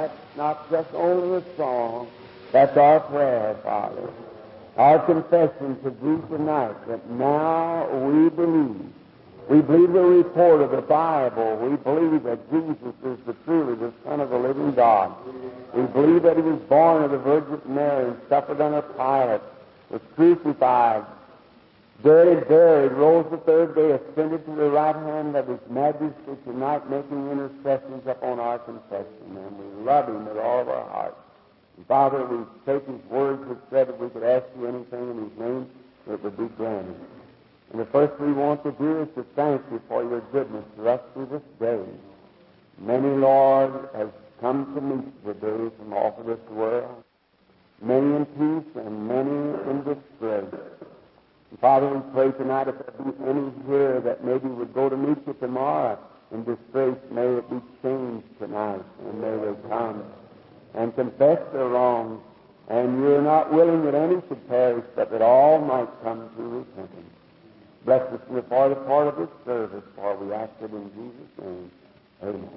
that's not just only a song, that's our prayer, Father. Our confession to Thee tonight that now we believe. We believe the report of the Bible. We believe that Jesus is truly the Son of the living God. We believe that He was born of the Virgin Mary and suffered under Pilate, was crucified, dead, buried, rose the third day, ascended to the right hand of His Majesty tonight, making intercessions upon our confession. And we love Him with all of our hearts. And Father, we take His words which said if we could ask You anything in His name, it would be granted. And the first we want to do is to thank You for Your goodness to us through this day. Many, Lord, have come to meet today from all of this world, many in peace and many in disgrace. And Father, we pray tonight if there be any here that maybe would go to meet You tomorrow in disgrace, may it be changed tonight, and may they come and confess their wrongs. And You're not willing that any should perish, but that all might come to repentance. Bless us in the part of this service, for we ask it in Jesus' name. Amen.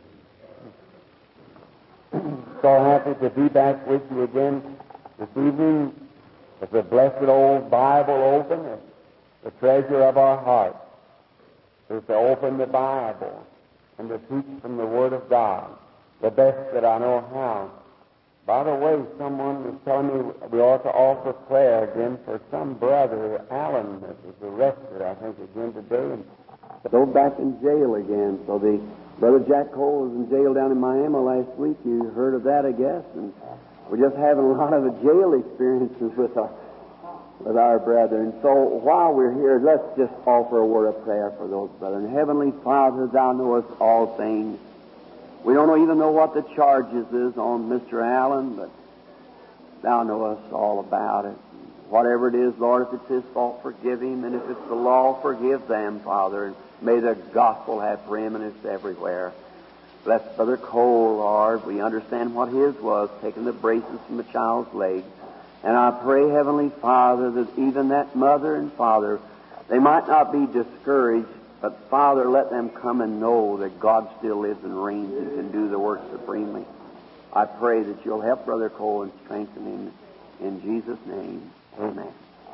So happy to be back with you again this evening with the blessed old Bible open, the treasure of our hearts. Is to open the Bible and to teach from the Word of God, the best that I know how. By the way, someone was telling me we ought to offer prayer again for some brother, Allen, that was arrested, I think, again today, and so back in jail again. So the Brother Jack Cole was in jail down in Miami last week. You heard of that, I guess. And we're just having a lot of the jail experiences with our brethren. So while we're here, let's just offer a word of prayer for those brethren. Heavenly Father, Thou knowest all things. We don't even know what the charges is on Mr. Allen, but Thou knowest all about it. Whatever it is, Lord, if it's his fault, forgive him, and if it's the law, forgive them, Father, and may the gospel have preeminence everywhere. Bless Brother Cole, Lord. We understand what his was, taking the braces from the child's leg. And I pray, Heavenly Father, that even that mother and father, they might not be discouraged, but, Father, let them come and know that God still lives and reigns and can do the work supremely. I pray that You'll help Brother Cole and strengthen him in Jesus' name. Amen.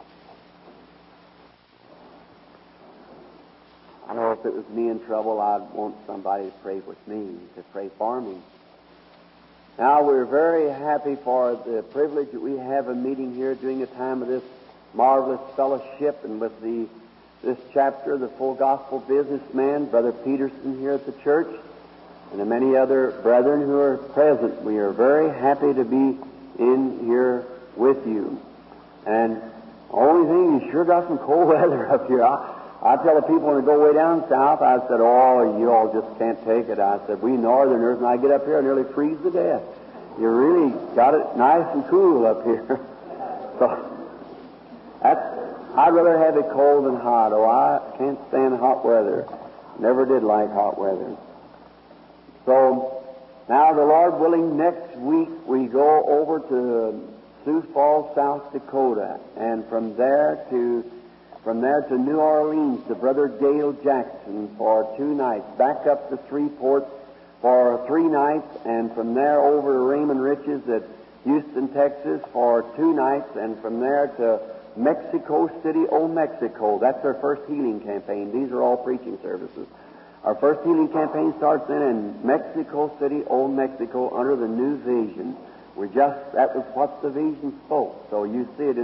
I know if it was me in trouble, I'd want somebody to pray with me, to pray for me. Now, we're very happy for the privilege that we have of meeting here during a time of this marvelous fellowship, and with this chapter, the full gospel businessman, Brother Peterson here at the church, and the many other brethren who are present. We are very happy to be in here with you. And the only thing, you sure got some cold weather up here. I tell the people when they go way down south, I said, oh, you all just can't take it. I said, we northerners, when I get up here, I nearly freeze to death. You really got it nice and cool up here. So, I'd rather have it cold than hot. Oh, I can't stand hot weather. Never did like hot weather. So, now the Lord willing, next week we go over to Sioux Falls, South Dakota, and from there to New Orleans to Brother Dale Jackson for 2 nights, back up to Shreveport for 3 nights, and from there over to Raymond Riches at Houston, Texas for 2 nights, and from there to Mexico City, Old Mexico. That's our first healing campaign. These are all preaching services. Our first healing campaign starts then in Mexico City, Old Mexico, under the new vision. That was what the vision spoke. So you see it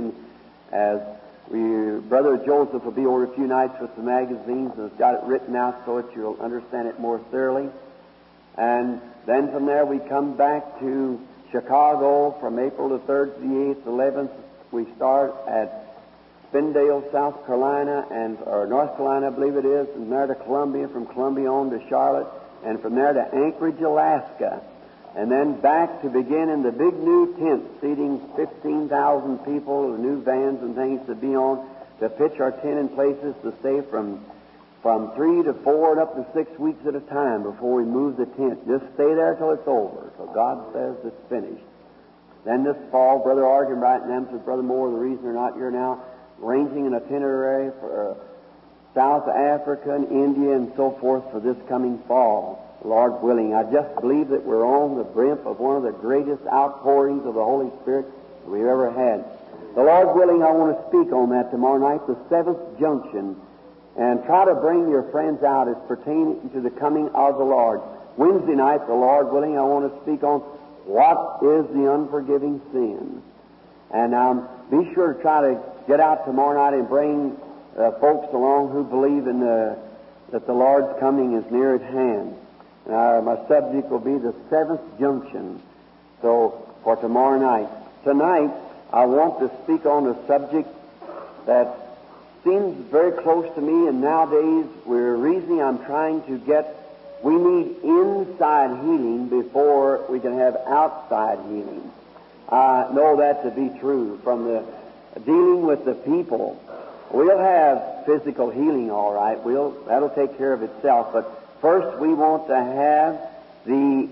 Brother Joseph will be over a few nights with the magazines and has got it written out so that you'll understand it more thoroughly. And then from there we come back to Chicago from April the 3rd to the 8th, 11th. We start at Spindale, South Carolina, or North Carolina, I believe it is, and there to Columbia, from Columbia on to Charlotte, and from there to Anchorage, Alaska. And then back to begin in the big new tent, seating 15,000 people, the new vans and things to be on, to pitch our tent in places to stay from 3 to 4 and up to 6 weeks at a time before we move the tent. Just stay there till it's over, till God says it's finished. Then this fall, Brother Argenbright and them said, Brother Moore, the reason they're not here now, arranging an itinerary for South Africa and India and so forth for this coming fall. Lord willing. I just believe that we're on the brink of one of the greatest outpourings of the Holy Spirit we've ever had. The Lord willing, I want to speak on that tomorrow night, the seventh junction, and try to bring your friends out as pertaining to the coming of the Lord. Wednesday night, the Lord willing, I want to speak on what is the unforgiving sin. And be sure to try to get out tomorrow night and bring folks along who believe in that the Lord's coming is near at hand. My subject will be the seventh junction. So, for tomorrow night. Tonight, I want to speak on a subject that seems very close to me, and nowadays we're reasoning I'm trying to get. We need inside healing before we can have outside healing. I know that to be true. From the dealing with the people, we'll have physical healing, all right. That'll take care of itself. But first, we want to have the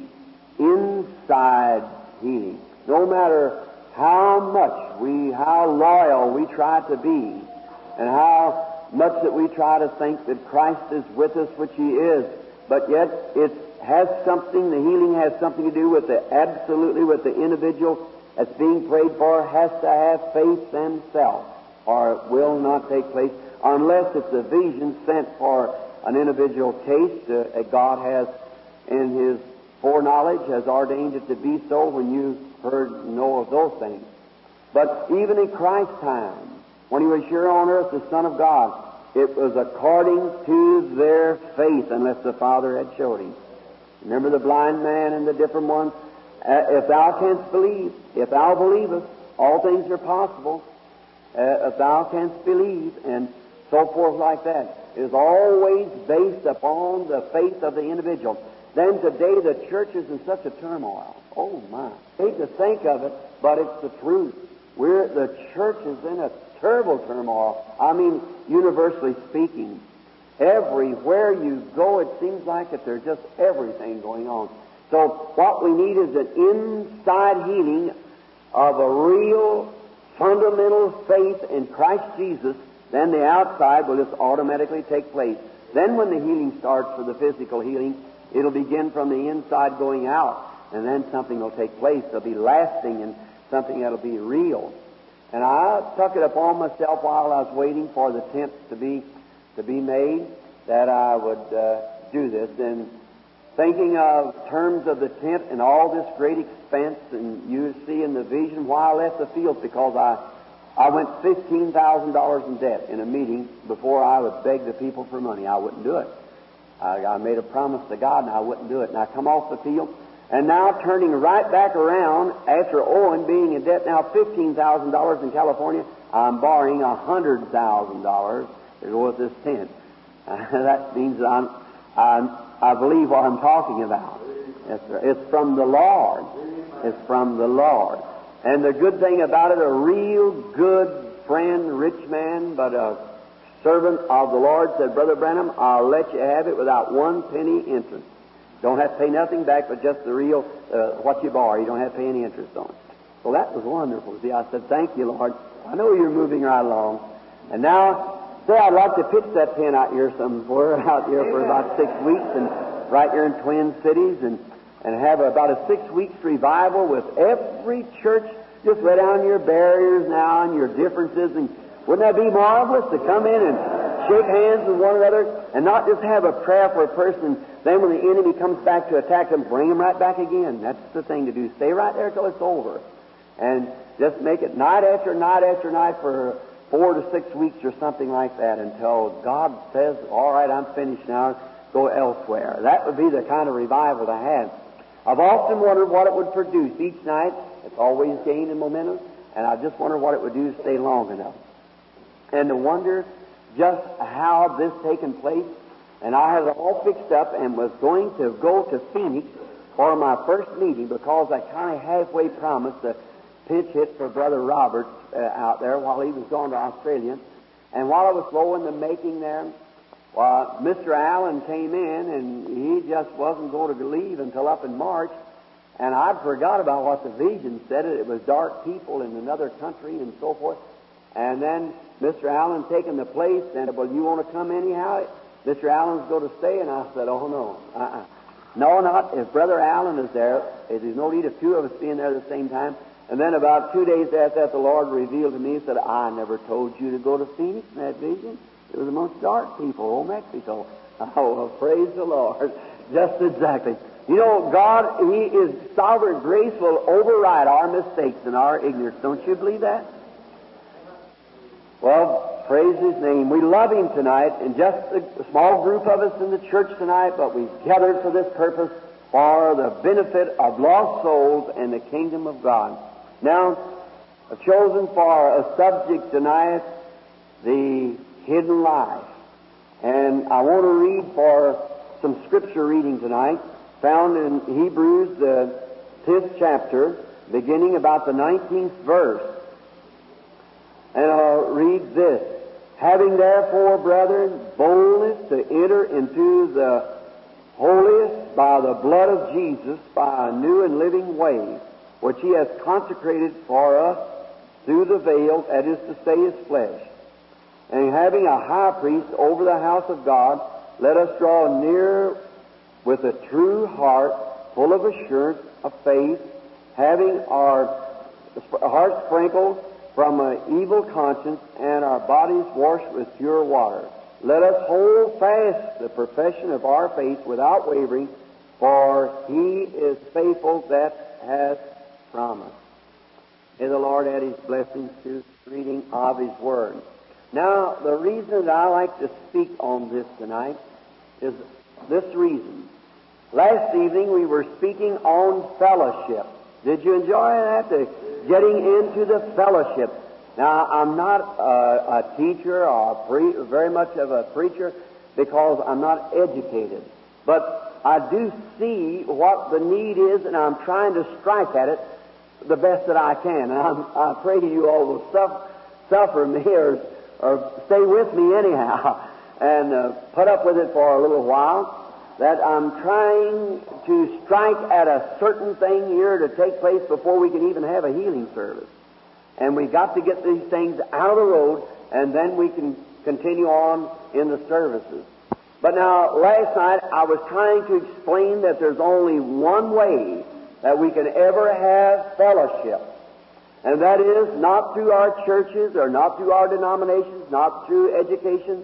inside healing. No matter how loyal we try to be, and how much that we try to think that Christ is with us, which He is, but yet the healing has something to do absolutely with the individual that's being prayed for has to have faith themselves, or it will not take place unless it's a vision sent for an individual case that God has in His foreknowledge, has ordained it to be so when you know of those things. But even in Christ's time, when He was here on earth, the Son of God, it was according to their faith, unless the Father had showed Him. Remember the blind man and the different ones? If thou canst believe, if thou believest, all things are possible. If thou canst believe, and so forth like that. It is always based upon the faith of the individual. Then today the church is in such a turmoil. Oh my. I hate to think of it, but it's the truth. The church is in a terrible turmoil. I mean, universally speaking. Everywhere you go, it seems like that there's just everything going on. So what we need is an inside healing of a real fundamental faith in Christ Jesus. Then the outside will just automatically take place. Then when the healing starts for the physical healing, it'll begin from the inside going out. And then something will take place. It'll be lasting and something that'll be real. And I took it upon myself while I was waiting for the tent to be made that I would do this. And thinking of terms of the tent and all this great expense, and you see in the vision why I left the field, because I went $15,000 in debt in a meeting before I would beg the people for money. I wouldn't do it. I made a promise to God, and I wouldn't do it. And I come off the field, and now turning right back around after owing, being in debt now $15,000 in California, I'm borrowing $100,000 to go with this tent. That means that I believe what I'm talking about. It's from the Lord. It's from the Lord. And the good thing about it, a real good friend, rich man, but a servant of the Lord said, Brother Branham, I'll let you have it without 1 penny interest. Don't have to pay nothing back but just the real, what you borrow. You don't have to pay any interest on it. Well, that was wonderful. See, I said, thank you, Lord. I know you're moving right along. And now, say, I'd like to pitch that tent out here somewhere, out here for about 6 weeks, and right here in Twin Cities, and have about a 6 weeks revival with every church. Just lay down your barriers now and your differences, and wouldn't that be marvelous to come in and shake hands with one another and not just have a prayer for a person, then when the enemy comes back to attack them, bring them right back again. That's the thing to do. Stay right there till it's over. And just make it night after night after night for 4 to 6 weeks or something like that until God says, all right, I'm finished now, go elsewhere. That would be the kind of revival to have. I've often wondered what it would produce each night. It's always gaining momentum, and I just wonder what it would do to stay long enough. And to wonder just how this taken place. And I had it all fixed up and was going to go to Phoenix for my first meeting because I kind of halfway promised to pinch hit for Brother Roberts out there while he was going to Australia. And while I was slow in the making there, Mr. Allen came in, and he just wasn't going to leave until up in March. And I'd forgot about what the vision said. It was dark people in another country and so forth. And then Mr. Allen taking the place and said, well, you want to come anyhow? Mr. Allen's going to stay. And I said, oh, no. No, not if Brother Allen is there. There's no need of two of us being there at the same time. And then about 2 days after that, the Lord revealed to me, said, I never told you to go to Phoenix in that vision. It was amongst dark people, old Mexico. Oh, well, praise the Lord. Just exactly. You know, God, He is sovereign grace will override our mistakes and our ignorance. Don't you believe that? Well, praise His name. We love Him tonight, and just a small group of us in the church tonight, but we've gathered for this purpose for the benefit of lost souls and the kingdom of God. Now, I've chosen for a subject tonight the hidden life. And I want to read for some scripture reading tonight, found in Hebrews, the 5th chapter, beginning about the 19th verse. And I'll read this. Having therefore, brethren, boldness to enter into the holiest by the blood of Jesus, by a new and living way, which He has consecrated for us through the veil, that is to say, His flesh. And having a high priest over the house of God, let us draw near with a true heart, full of assurance of faith, having our hearts sprinkled from an evil conscience and our bodies washed with pure water. Let us hold fast the profession of our faith without wavering, for He is faithful that has promised. May the Lord add His blessings to the reading of His Word. Now, the reason that I like to speak on this tonight is this reason. Last evening we were speaking on fellowship. Did you enjoy that? Getting into the fellowship. Now, I'm not a teacher or very much of a preacher because I'm not educated. But I do see what the need is, and I'm trying to strike at it the best that I can. And I pray you all will suffer me or stay with me anyhow and put up with it for a little while, that I'm trying to strike at a certain thing here to take place before we can even have a healing service. And we've got to get these things out of the road, and then we can continue on in the services. But now, last night, I was trying to explain that there's only one way that we can ever have fellowship. And that is not through our churches or not through our denominations, not through education,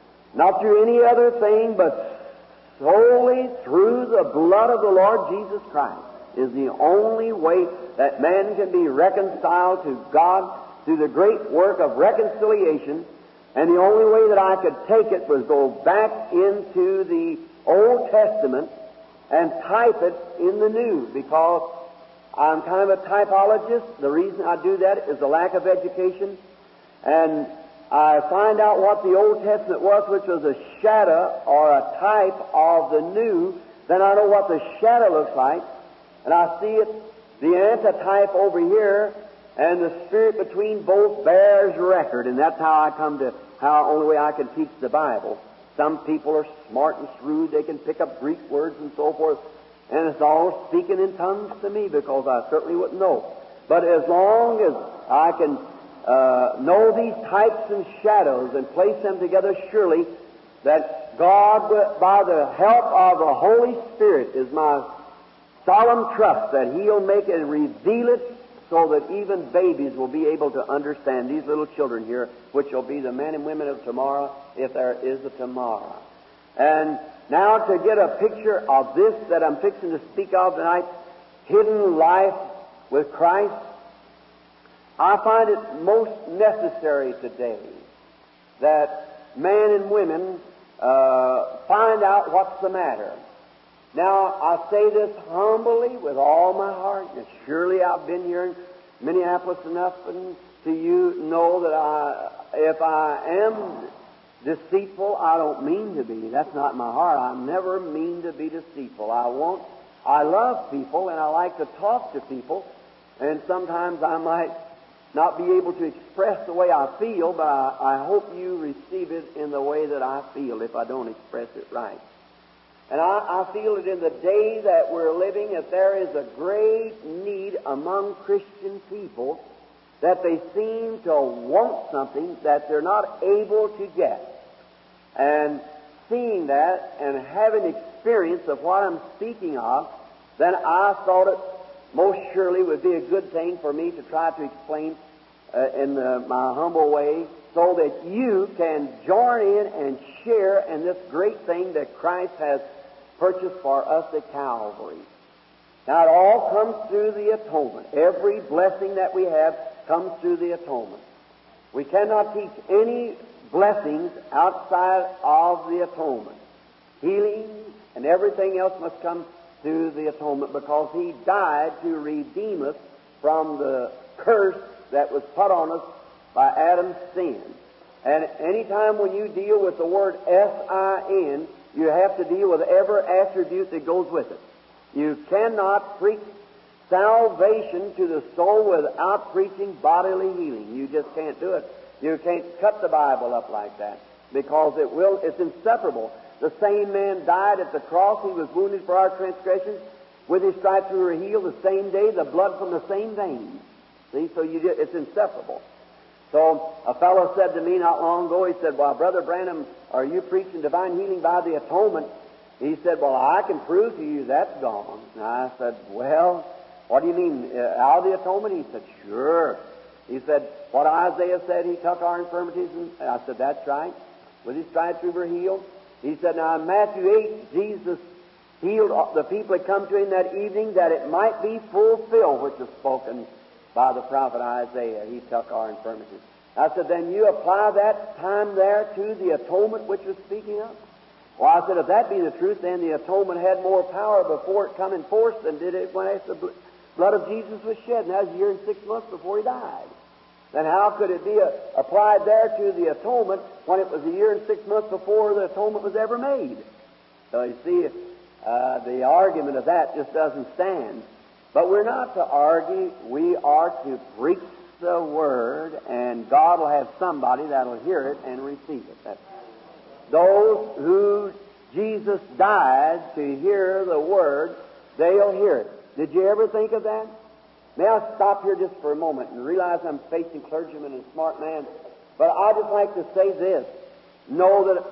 not through any other thing, but solely through the blood of the Lord Jesus Christ is the only way that man can be reconciled to God through the great work of reconciliation. And the only way that I could take it was go back into the Old Testament and type it in the New, because I'm kind of a typologist. The reason I do that is the lack of education. And I find out what the Old Testament was, which was a shadow or a type of the New. Then I know what the shadow looks like. And I see it, the antitype over here, and the Spirit between both bears record. And that's how I come to only way I can teach the Bible. Some people are smart and shrewd. They can pick up Greek words and so forth. And it's all speaking in tongues to me, because I certainly wouldn't know. But as long as I can know these types and shadows and place them together, surely that God, by the help of the Holy Spirit, is my solemn trust that He'll make it and reveal it so that even babies will be able to understand, these little children here, which will be the men and women of tomorrow, if there is a tomorrow. And now to get a picture of this that I'm fixing to speak of tonight, hidden life with Christ, I find it most necessary today that men and women find out what's the matter. Now, I say this humbly with all my heart, and surely I've been here in Minneapolis enough and to you know that if I am deceitful, I don't mean to be. That's not my heart. I never mean to be deceitful. I love people, and I like to talk to people, and sometimes I might not be able to express the way I feel, but I hope you receive it in the way that I feel if I don't express it right. And I feel it in the day that we're living, that there is a great need among Christian people, that they seem to want something that they're not able to get. And seeing that and having experience of what I'm speaking of, then I thought it most surely would be a good thing for me to try to explain in my humble way, so that you can join in and share in this great thing that Christ has purchased for us at Calvary. Now, it all comes through the atonement. Every blessing that we have comes through the atonement. We cannot teach any blessings outside of the atonement. Healing and everything else must come through the atonement, because He died to redeem us from the curse that was put on us by Adam's sin. And any time when you deal with the word S-I-N, you have to deal with every attribute that goes with it. You cannot preach salvation to the soul without preaching bodily healing. You just can't do it. You can't cut the Bible up like that, because it's inseparable. The same man died at the cross. He was wounded for our transgressions. With His stripes we were healed the same day, the blood from the same veins. See, so it's inseparable. So a fellow said to me not long ago, he said, "Well, Brother Branham, are you preaching divine healing by the atonement?" He said, "Well, I can prove to you that's gone." And I said, "Well, what do you mean, out of the atonement?" He said, "Sure." He said, "What Isaiah said, He took our infirmities." And I said, "That's right. With His stripes we were healed." He said, "Now in Matthew 8, Jesus healed the people that come to Him that evening, that it might be fulfilled, which was spoken by the prophet Isaiah. He took our infirmities." I said, "Then you apply that time there to the atonement which was speaking of?" Well, I said, "If that be the truth, then the atonement had more power before it come in force than did it when the blood of Jesus was shed. And that was a year and 6 months before He died. Then how could it be applied there to the atonement when it was a year and 6 months before the atonement was ever made?" So you see, the argument of that just doesn't stand. But we're not to argue. We are to preach the Word, and God will have somebody that will hear it and receive it. That's those who Jesus died to hear the Word, they'll hear it. Did you ever think of that? May I stop here just for a moment and realize I'm facing clergymen and smart man, but I'd just like to say this. Know that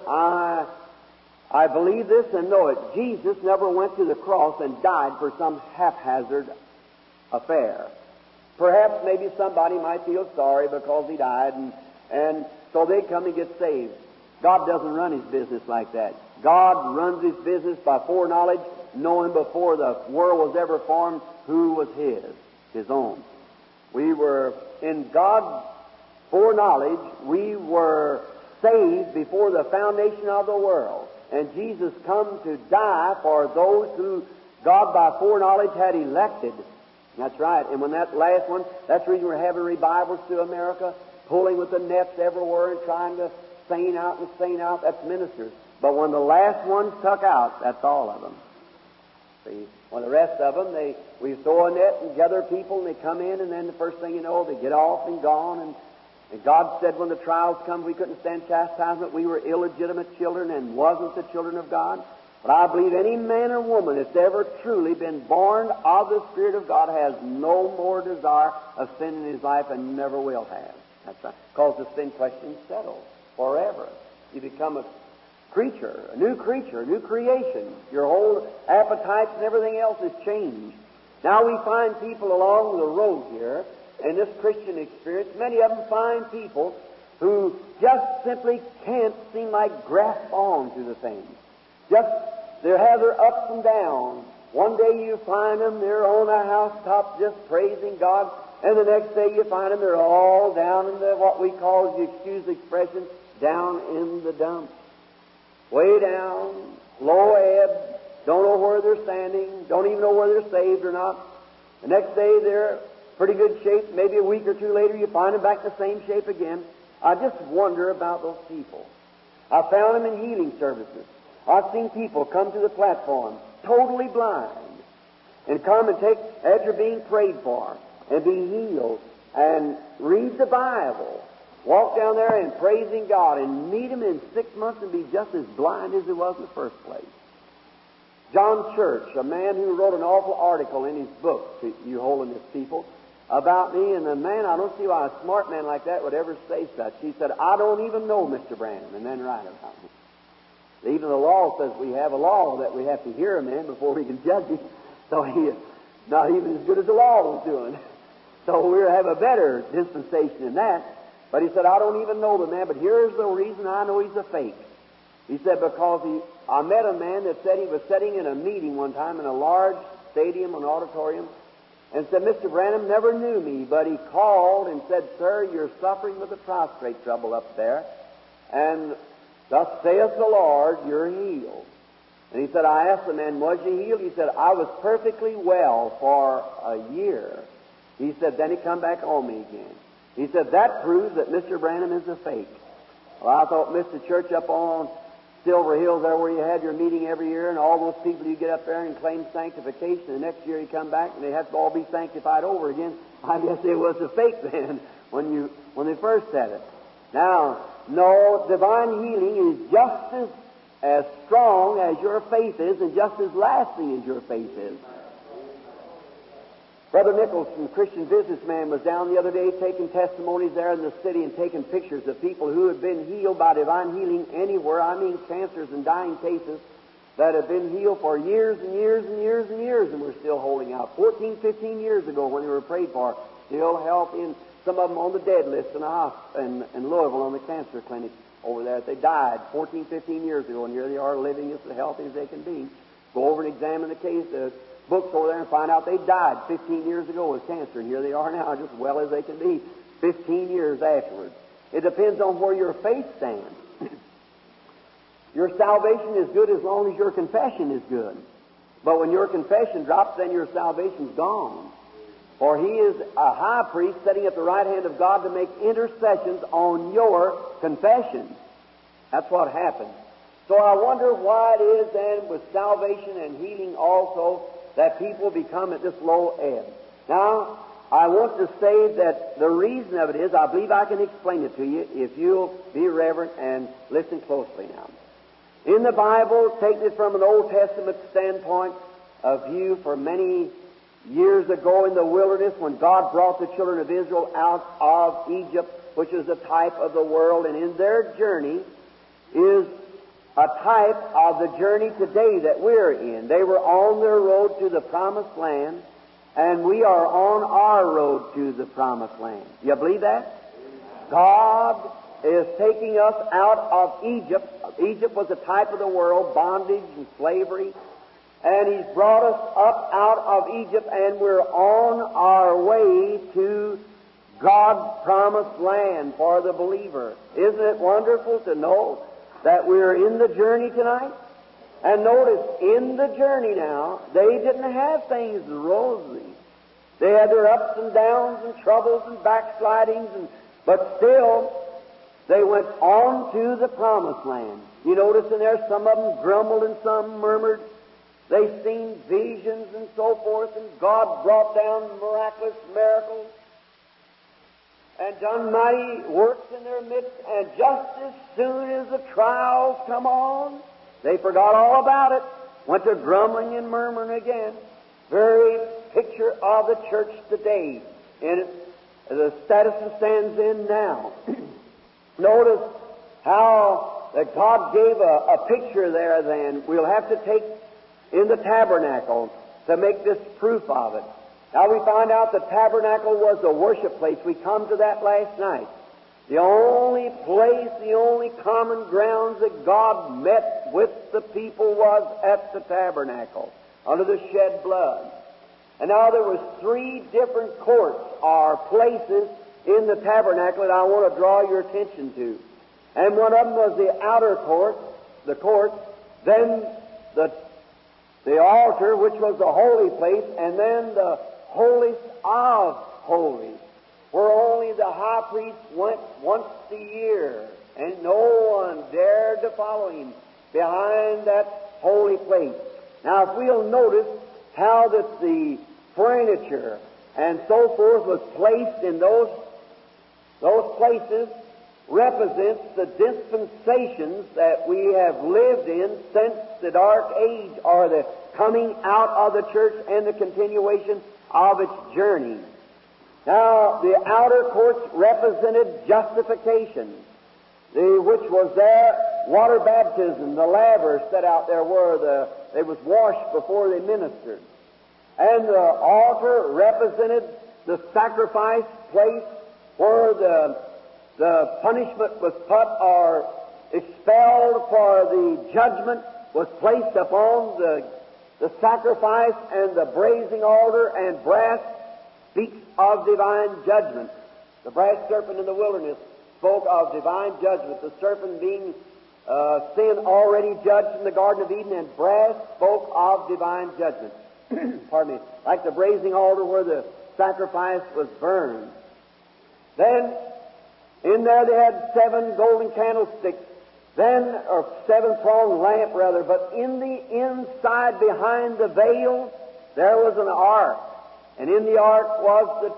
I believe this and know it. Jesus never went to the cross and died for some haphazard affair. Perhaps maybe somebody might feel sorry because He died, and so they come and get saved. God doesn't run His business like that. God runs His business by foreknowledge, knowing before the world was ever formed who was His own. We were, in God's foreknowledge, we were saved before the foundation of the world. And Jesus come to die for those who God by foreknowledge had elected. That's right. And when that last one, that's the reason we're having revivals through America, pulling with the nets everywhere and trying to saint out and saint out. That's ministers. But when the last one's tuck out, that's all of them. See? When the rest of them, we throw a net and gather people, and they come in, and then the first thing you know, they get off and gone. And God said when the trials come, we couldn't stand chastisement. We were illegitimate children and wasn't the children of God. But I believe any man or woman that's ever truly been born of the Spirit of God has no more desire of sin in his life and never will have. That's right. Because the sin question's settled forever. You become a creature, a new creation. Your whole appetites and everything else is changed. Now we find people along the road here in this Christian experience, many of them find people who just simply can't seem like grasp on to the things. They have their ups and downs. One day you find them, they're on a housetop just praising God, and the next day you find them, they're all down in what we call, if you excuse the expression, down in the dumps. Way down, low ebb, don't know where they're standing, don't even know whether they're saved or not. The next day they're pretty good shape. Maybe a week or two later you find them back in the same shape again. I just wonder about those people. I found them in healing services. I've seen people come to the platform totally blind and come and take, after being prayed for, and be healed and read the Bible, walk down there and praising God, and meet him in 6 months and be just as blind as he was in the first place. John Church, a man who wrote an awful article in his book, You Holiness People, about me, and the man, I don't see why a smart man like that would ever say such. He said, "I don't even know Mr. Branham," and then write about me. Even the law says we have a law that we have to hear a man before we can judge him. So he is not even as good as the law was doing. So we have a better dispensation in that. But he said, I don't even know the man, but here's the reason I know he's a fake. He said, because I met a man that said he was sitting in a meeting one time in a large stadium, an auditorium, and said, Mr. Branham never knew me, but he called and said, Sir, you're suffering with a prostrate trouble up there, and thus saith the Lord, you're healed. And he said, I asked the man, was you healed? He said, I was perfectly well for a year. He said, then he come back on me again. He said, that proves that Mr. Branham is a fake. Well, I thought Mr. Church up on Silver Hills there where you had your meeting every year, and all those people you get up there and claim sanctification, the next year you come back and they have to all be sanctified over again. I guess it was a fake then when they first said it. Now, no, divine healing is just as strong as your faith is and just as lasting as your faith is. Brother Nicholson, Christian businessman, was down the other day taking testimonies there in the city and taking pictures of people who had been healed by divine healing anywhere. I mean cancers and dying cases that have been healed for years and years and years and years, and we're still holding out. 14, 15 years ago when they were prayed for, still healthy, and some of them on the dead list in Louisville on the cancer clinic over there. They died 14, 15 years ago, and here they are living as healthy as they can be. Go over and examine the case, books over there, and find out they died 15 years ago with cancer, and here they are now just well as they can be 15 years afterwards. It depends on where your faith stands. Your salvation is good as long as your confession is good. But when your confession drops, then your salvation's gone. For he is a high priest sitting at the right hand of God to make intercessions on your confession. That's what happens. So I wonder why it is then with salvation and healing also that people become at this low ebb. Now, I want to say that the reason of it is, I believe I can explain it to you if you'll be reverent and listen closely now. In the Bible, taking it from an Old Testament standpoint of view, for many years ago in the wilderness when God brought the children of Israel out of Egypt, which is a type of the world, and in their journey is a type of the journey today that we're in. They were on their road to the Promised Land, and we are on our road to the Promised Land. You believe that? God is taking us out of Egypt. Egypt was a type of the world, bondage and slavery, and He's brought us up out of Egypt, and we're on our way to God's Promised Land for the believer. Isn't it wonderful to know that we're in the journey tonight? And notice, in the journey now, they didn't have things rosy. They had their ups and downs and troubles and backslidings, but still, they went on to the Promised Land. You notice in there, some of them grumbled and some murmured. They seen visions and so forth, and God brought down miraculous miracles and done mighty works in their midst, and just as soon as the trials come on, they forgot all about it, went to grumbling and murmuring again. Very picture of the church today, in the status it stands in now. Notice how that God gave a picture there then. We'll have to take in the tabernacle to make this proof of it. Now we find out the tabernacle was a worship place. We come to that last night. The only place, the only common grounds that God met with the people was at the tabernacle, under the shed blood. And now there was 3 different courts or places in the tabernacle that I want to draw your attention to. And one of them was the outer court, the court, then the altar, which was the holy place, and then the holiest of holies, where only the high priest went once a year, and no one dared to follow him behind that holy place. Now, if we'll notice how that the furniture and so forth was placed in those places, represents the dispensations that we have lived in since the dark age, or the coming out of the church and the continuation of its journey. Now, the outer courts represented justification, which was there water baptism, the laver set out there where they was washed before they ministered. And the altar represented the sacrifice place where the punishment was put or expelled, for the judgment was placed upon the sacrifice, and the brazen altar and brass speaks of divine judgment. The brass serpent in the wilderness spoke of divine judgment, the serpent being sin already judged in the Garden of Eden, and brass spoke of divine judgment. Pardon me. Like the brazen altar where the sacrifice was burned. Then, in there they had 7 golden candlesticks, or 7-pronged lamp rather, but in the inside behind the veil there was an ark. And in the ark was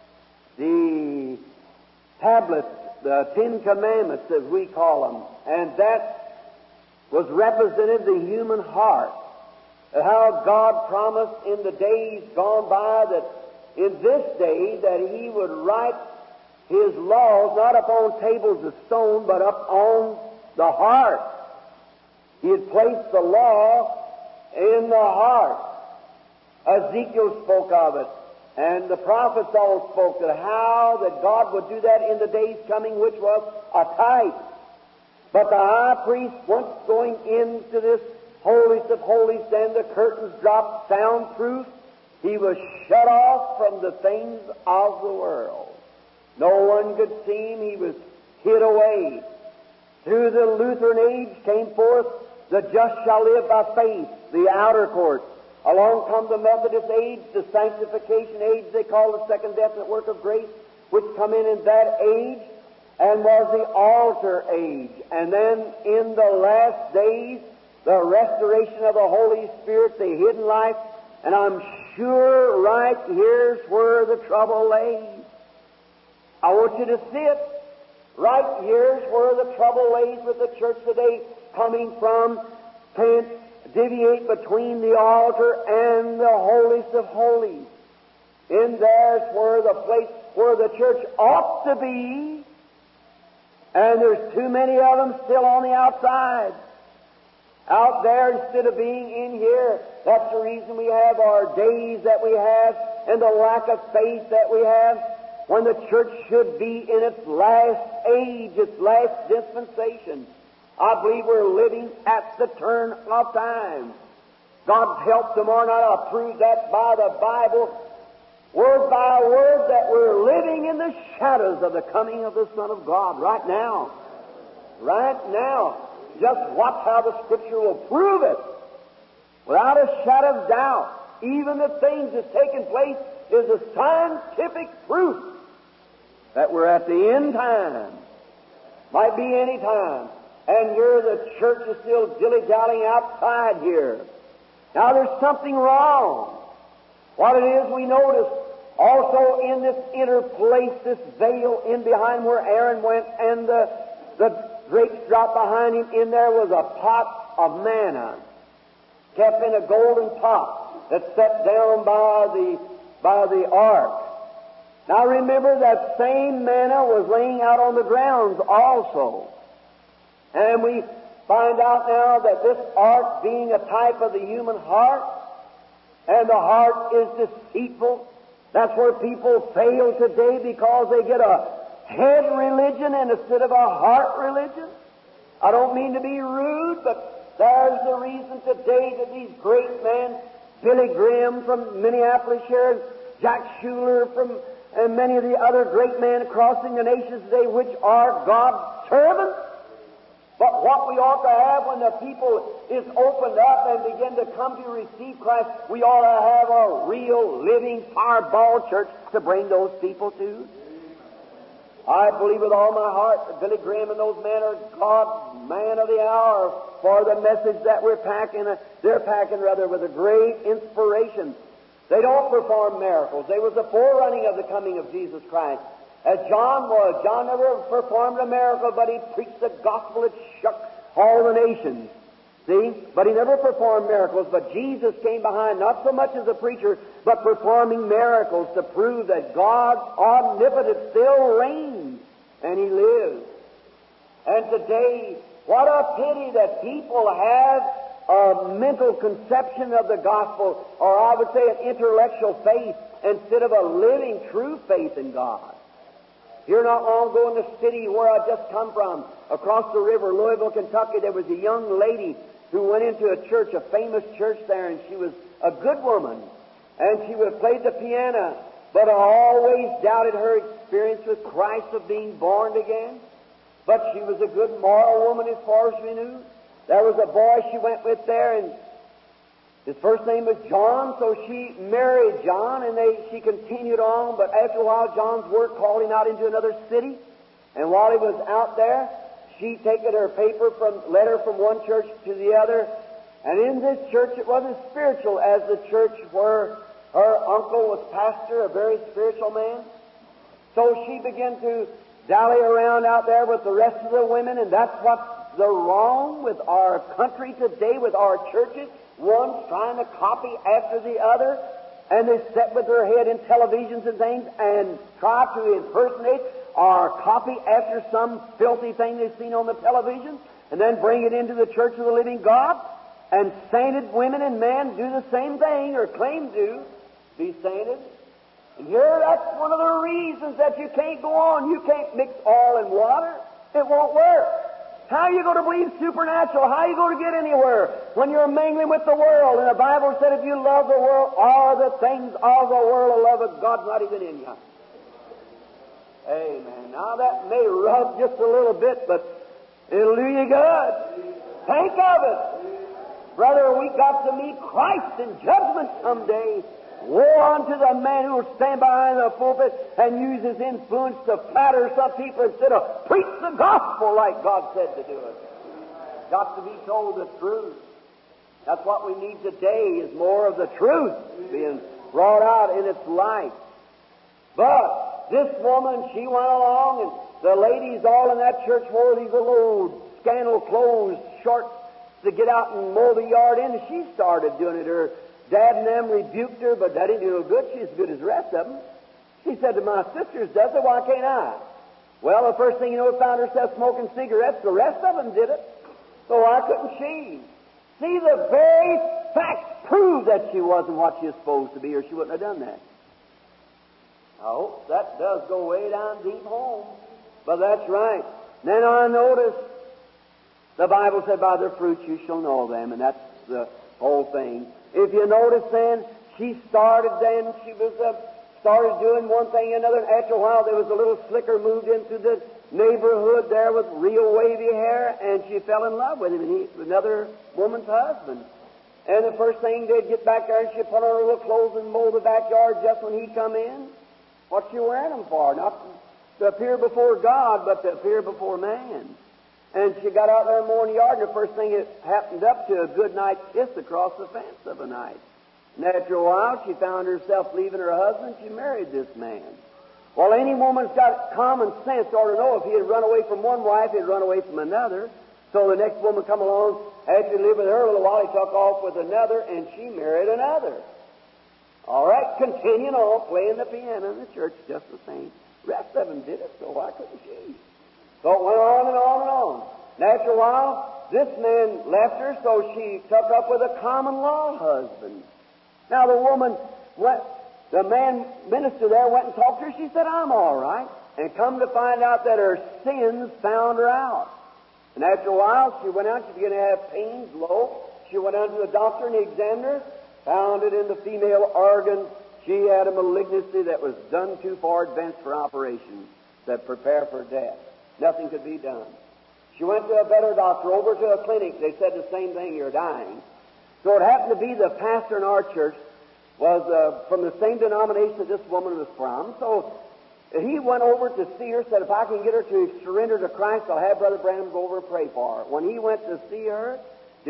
the tablets, the 10 Commandments as we call them, and that was represented the human heart. How God promised in the days gone by that in this day that He would write His laws not upon tables of stone, but upon the heart. He had placed the law in the heart. Ezekiel spoke of it, and the prophets all spoke that how that God would do that in the days coming, which was a type. But the high priest, once going into this holiest of holies, then the curtains dropped soundproof. He was shut off from the things of the world. No one could see him. He was hid away. Through the Lutheran age came forth the just shall live by faith, the outer court. Along come the Methodist age, the sanctification age they call the second definite work of grace, which come in that age, and was the altar age. And then in the last days, the restoration of the Holy Spirit, the hidden life, and I'm sure right here's where the trouble lays. I want you to see it. Right here's where the trouble lays with the church today, coming from, can't deviate between the altar and the holiest of holies. In there's where the place where the church ought to be, and there's too many of them still on the outside. Out there instead of being in here. That's the reason we have our days that we have and the lack of faith that we have, when the church should be in its last age, its last dispensation. I believe we're living at the turn of time. God's help tomorrow night. I'll prove that by the Bible, word by word, that we're living in the shadows of the coming of the Son of God right now. Right now. Just watch how the Scripture will prove it. Without a shadow of doubt. Even the things that's taken place is a scientific proof that we're at the end time. Might be any time. And here the church is still dilly-dallying outside here. Now there's something wrong. What it is we notice also in this inner place, this veil in behind where Aaron went, and the grapes dropped behind him, in there was a pot of manna, kept in a golden pot that's set down by the ark. Now remember, that same manna was laying out on the grounds also. And we find out now that this ark being a type of the human heart, and the heart is deceitful. That's where people fail today, because they get a head religion instead of a heart religion. I don't mean to be rude, but there's the reason today that these great men, Billy Graham from Minneapolis here, and Jack Schuler and many of the other great men crossing the nations today, which are God's servants. But what we ought to have when the people is opened up and begin to come to receive Christ, we ought to have a real, living, fireball church to bring those people to. I believe with all my heart that Billy Graham and those men are God's man of the hour for the message that we're packing. They're packing rather with a great inspiration. They don't perform miracles. They was the forerunning of the coming of Jesus Christ. As John was. John never performed a miracle, but he preached the gospel that shook all the nations. See? But he never performed miracles. But Jesus came behind, not so much as a preacher, but performing miracles to prove that God's omnipotence still reigns, and He lives. And today, What a pity that people have a mental conception of the gospel, or I would say an intellectual faith, instead of a living, true faith in God. Here not long ago in the city where I just come from, across the river, Louisville, Kentucky, there was a young lady who went into a church, a famous church there, and she was a good woman, and she would have played the piano, but I always doubted her experience with Christ of being born again. But she was a good moral woman as far as we knew. There was a boy she went with there, and his first name was John, so she married John, and she continued on, but after a while John's work called him out into another city, and while he was out there, she taken her letter from one church to the other, and in this church it wasn't spiritual as the church where her uncle was pastor, a very spiritual man. So she began to dally around out there with the rest of the women, and that's what's the wrong with our country today, with our churches. One's trying to copy after the other, and they sit with their head in televisions and things and try to impersonate or copy after some filthy thing they've seen on the television, and then bring it into the church of the living God. And sainted women and men do the same thing, or claim to be sainted. And here, that's one of the reasons that you can't go on. You can't mix oil and water. It won't work. How are you going to believe supernatural? How are you going to get anywhere when you're mingling with the world? And the Bible said if you love the world, all the things of the world, the love of God's not even in you. Amen. Now that may rub just a little bit, but it'll do you good. Think of it. Brother, we got to meet Christ in judgment someday. Woe unto the man who will stand behind the pulpit and use his influence to flatter some people instead of preach the gospel like God said to do it. Got to be told the truth. That's what we need today, is more of the truth being brought out in its light. But this woman, she went along, and the ladies all in that church wore these little old scandal clothes, shorts to get out and mow the yard in, and she started doing it. Her dad and them rebuked her, but that didn't do no good. She's as good as the rest of them. She said to my sisters, does it? Why can't I? Well, the first thing you know, found herself smoking cigarettes. The rest of them did it. So why couldn't she? See, the very facts prove that she wasn't what she was supposed to be, or she wouldn't have done that. I hope that does go way down deep home. But that's right. Then I noticed the Bible said, by their fruits you shall know them, and that's the whole thing. If you notice then, she started doing one thing and another, and after a while there was a little slicker moved into the neighborhood there with real wavy hair, and she fell in love with him, and he was another woman's husband. And the first thing they'd get back there, and she'd put on her little clothes and mow the backyard just when he'd come in. What's she wearing them for? Not to appear before God, but to appear before man. And she got out there mowing the yard, and the first thing it happened up to a good night's kiss across the fence of a night. And after a while, she found herself leaving her husband. She married this man. Well, any woman's got common sense ought to know if he had run away from one wife, he'd run away from another. So the next woman come along, after he lived with her a little while, he took off with another, and she married another. All right, continuing on, playing the piano in the church just the same. The rest of them did it, so why couldn't she? So it went on and on and on. And after a while, this man left her, so she took up with a common law husband. Now the woman the man minister there went and talked to her. She said, I'm all right. And come to find out that her sins found her out. And after a while, she went out, she began to have pains low. She went out to the doctor and he examined her, found it in the female organ. She had a malignancy that was done too far advanced for operation, that prepare for death. Nothing could be done. She went to a better doctor, over to a clinic. They said the same thing, you're dying. So it happened to be the pastor in our church was from the same denomination that this woman was from. So he went over to see her, said, if I can get her to surrender to Christ, I'll have Brother Branham go over and pray for her. When he went to see her,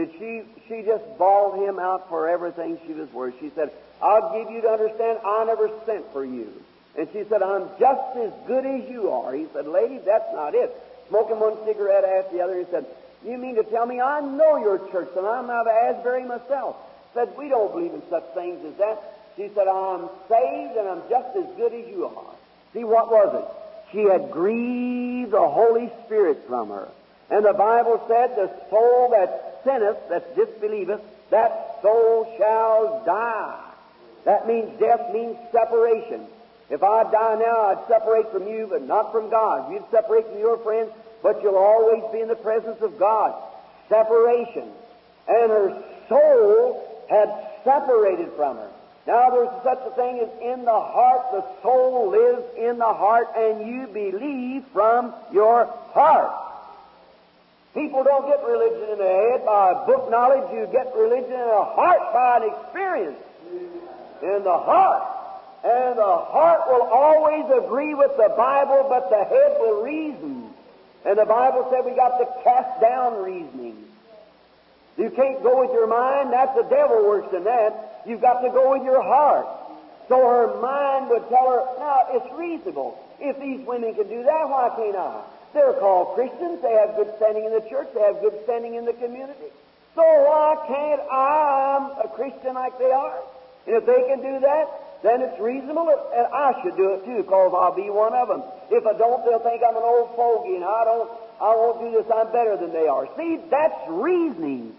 she just bawled him out for everything she was worth. She said, I'll give you to understand, I never sent for you. And she said, I'm just as good as you are. He said, lady, that's not it. Smoking one cigarette after the other. He said, you mean to tell me I know your church, and I'm out of Asbury myself. Said, we don't believe in such things as that. She said, I'm saved, and I'm just as good as you are. See, what was it? She had grieved the Holy Spirit from her. And the Bible said, the soul that sinneth, that disbelieveth, that soul shall die. That means death means separation. If I die now, I'd separate from you, but not from God. You'd separate from your friends, but you'll always be in the presence of God. Separation. And her soul had separated from her. Now there's such a thing as in the heart. The soul lives in the heart, and you believe from your heart. People don't get religion in their head by book knowledge. You get religion in the heart by an experience. In the heart. And the heart will always agree with the Bible, but the head will reason. And the Bible said we got to cast down reasoning. You can't go with your mind. That's the devil works in that. You've got to go with your heart. So her mind would tell her, now, it's reasonable. If these women can do that, why can't I? They're called Christians. They have good standing in the church. They have good standing in the community. So why can't I? I'm a Christian like they are. And if they can do that, then it's reasonable, and I should do it too, because I'll be one of them. If I don't, they'll think I'm an old fogey, and I won't do this. I'm better than they are. See, that's reasoning.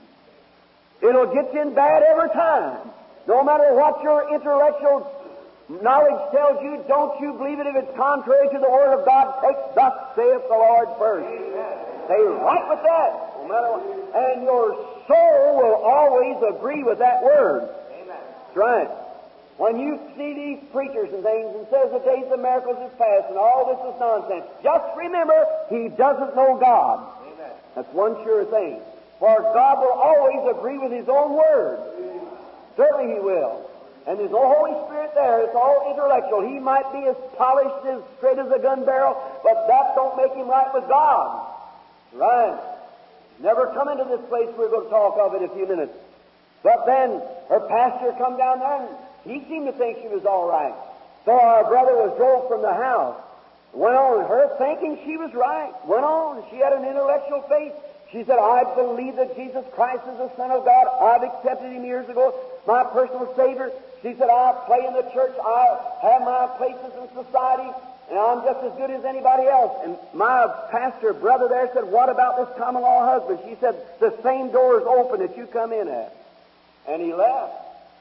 It'll get you in bad every time. No matter what your intellectual knowledge tells you, don't you believe it if it's contrary to the Word of God. Take thus saith the Lord first. Stay right with that. No matter what. And your soul will always agree with that Word. That's right. When you see these preachers and things and says the days of miracles is past and all this is nonsense, just remember, he doesn't know God. Amen. That's one sure thing. For God will always agree with His own Word. Certainly He will. And there's no Holy Spirit there. It's all intellectual. He might be as polished, as straight as a gun barrel, but that don't make him right with God. Right. Never come into this place. We're going to talk of it in a few minutes. But then her pastor come down there, and he seemed to think she was all right. So our brother was drove from the house. Went on, her thinking she was right. Went on, she had an intellectual faith. She said, I believe that Jesus Christ is the Son of God. I've accepted Him years ago, my personal Savior. She said, I play in the church. I have my places in society, and I'm just as good as anybody else. And my pastor brother there said, what about this common law husband? She said, the same door is open that you come in at. And he left.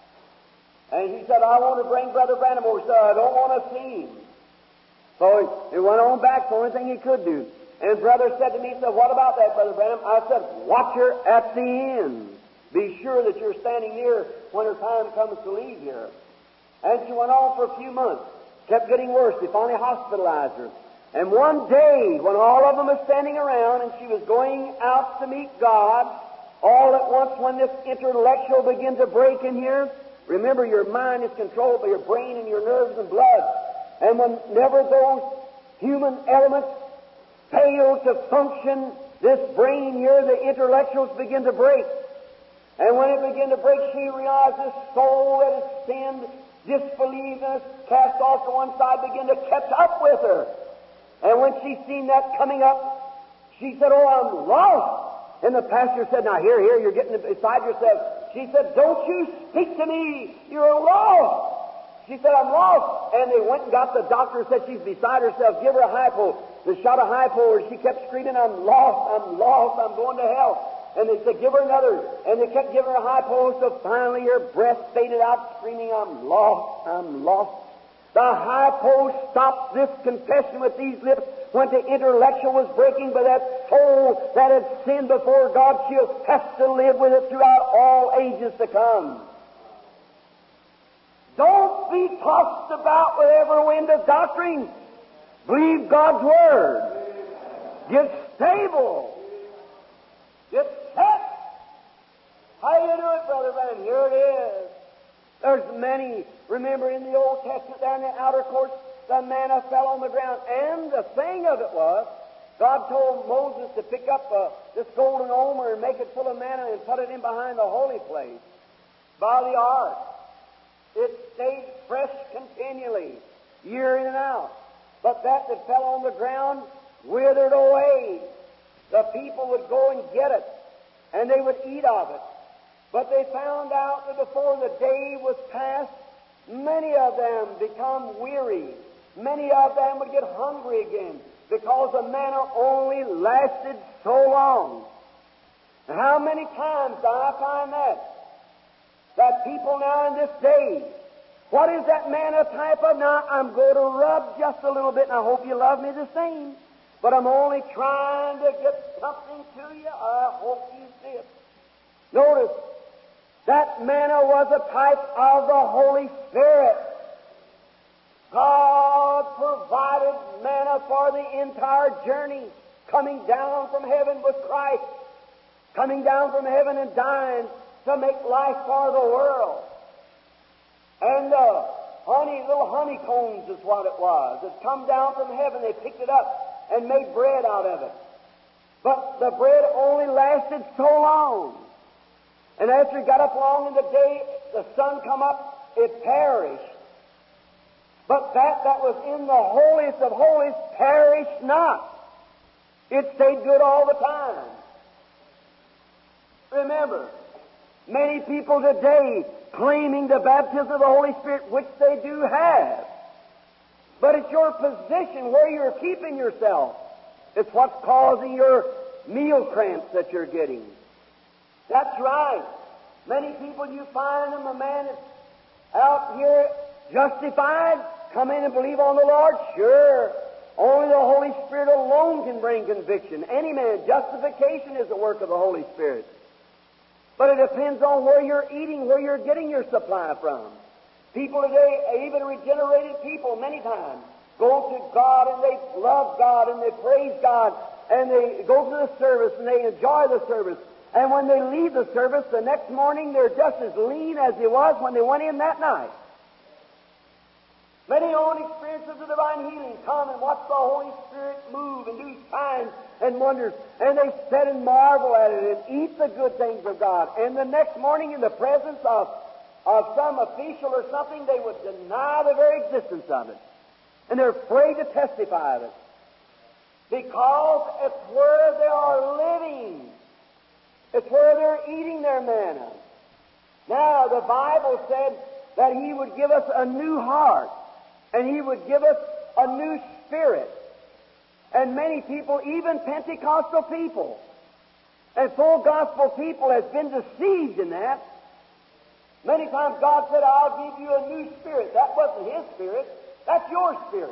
And he said, I want to bring Brother Branham over. He said, I don't want to see him. So he went on back, the only thing he could do. And brother said to me, he said, what about that, Brother Branham? I said, watch her at the end. Be sure that you're standing near when her time comes to leave here. And she went on for a few months. Kept getting worse. They finally hospitalized her. And one day, when all of them were standing around and she was going out to meet God, all at once when this intellectual began to break in here, remember, your mind is controlled by your brain and your nerves and blood. And whenever those human elements fail to function, this brain here, the intellectuals begin to break. And when it began to break, she realized this soul that has sinned, disbelieved, and has cast off to one side, began to catch up with her. And when she seen that coming up, she said, oh, I'm lost. And the pastor said, now, here, you're getting beside yourself. She said, don't you speak to me. You're lost. She said, I'm lost. And they went and got the doctor, said she's beside herself. Give her a hypo. They shot a hypo, and she kept screaming, I'm lost, I'm going to hell. And they said, give her another. And they kept giving her a hypo, so finally her breath faded out, screaming, I'm lost, I'm lost. The hypo stopped this confession with these lips when the intellectual was breaking, but that soul that had sinned before God, she'll have to live with it throughout all ages to come. Don't be tossed about with every wind of doctrine. Believe God's Word. Get stable. Get set. How do you do it, Brother Branham? Here it is. There's many. Remember in the Old Testament, there in the outer courts, the manna fell on the ground. And the thing of it was, God told Moses to pick up this golden omer and make it full of manna and put it in behind the holy place by the ark. It stayed fresh continually, year in and out. But that fell on the ground withered away. The people would go and get it, and they would eat of it. But they found out that before the day was past, many of them become weary. Many of them would get hungry again. because the manna only lasted so long. How many times do I find that people now in this day, what is that manna type of? Now, I'm going to rub just a little bit, and I hope you love me the same. But I'm only trying to get something to you. I hope you see it. Notice, that manna was a type of the Holy Spirit. God provided manna for the entire journey, coming down from heaven with Christ, coming down from heaven and dying to make life for the world. And little honeycombs is what it was. It's come down from heaven. They picked it up and made bread out of it. But the bread only lasted so long. And after it got up long in the day, the sun come up, it perished. But that was in the holiest of holies perished not. It stayed good all the time. Remember, many people today claiming the baptism of the Holy Spirit, which they do have. But it's your position where you're keeping yourself. It's what's causing your meal cramps that you're getting. That's right. Many people you find them, a man is out here justified, come in and believe on the Lord. Sure. Only the Holy Spirit alone can bring conviction. Any man, justification is the work of the Holy Spirit. But it depends on where you're eating, where you're getting your supply from. People today, even regenerated people, many times, go to God and they love God and they praise God and they go to the service and they enjoy the service. And when they leave the service, the next morning they're just as lean as they was when they went in that night. Many own experiences of divine healing come and watch the Holy Spirit move and do signs and wonders, and they sit and marvel at it and eat the good things of God. And the next morning, in the presence of some official or something, they would deny the very existence of it. And they're afraid to testify of it. Because it's where they are living. It's where they're eating their manna. Now, the Bible said that He would give us a new heart. And He would give us a new spirit. And many people, even Pentecostal people, and full gospel people, has been deceived in that. Many times God said, I'll give you a new spirit. That wasn't His spirit. That's your spirit.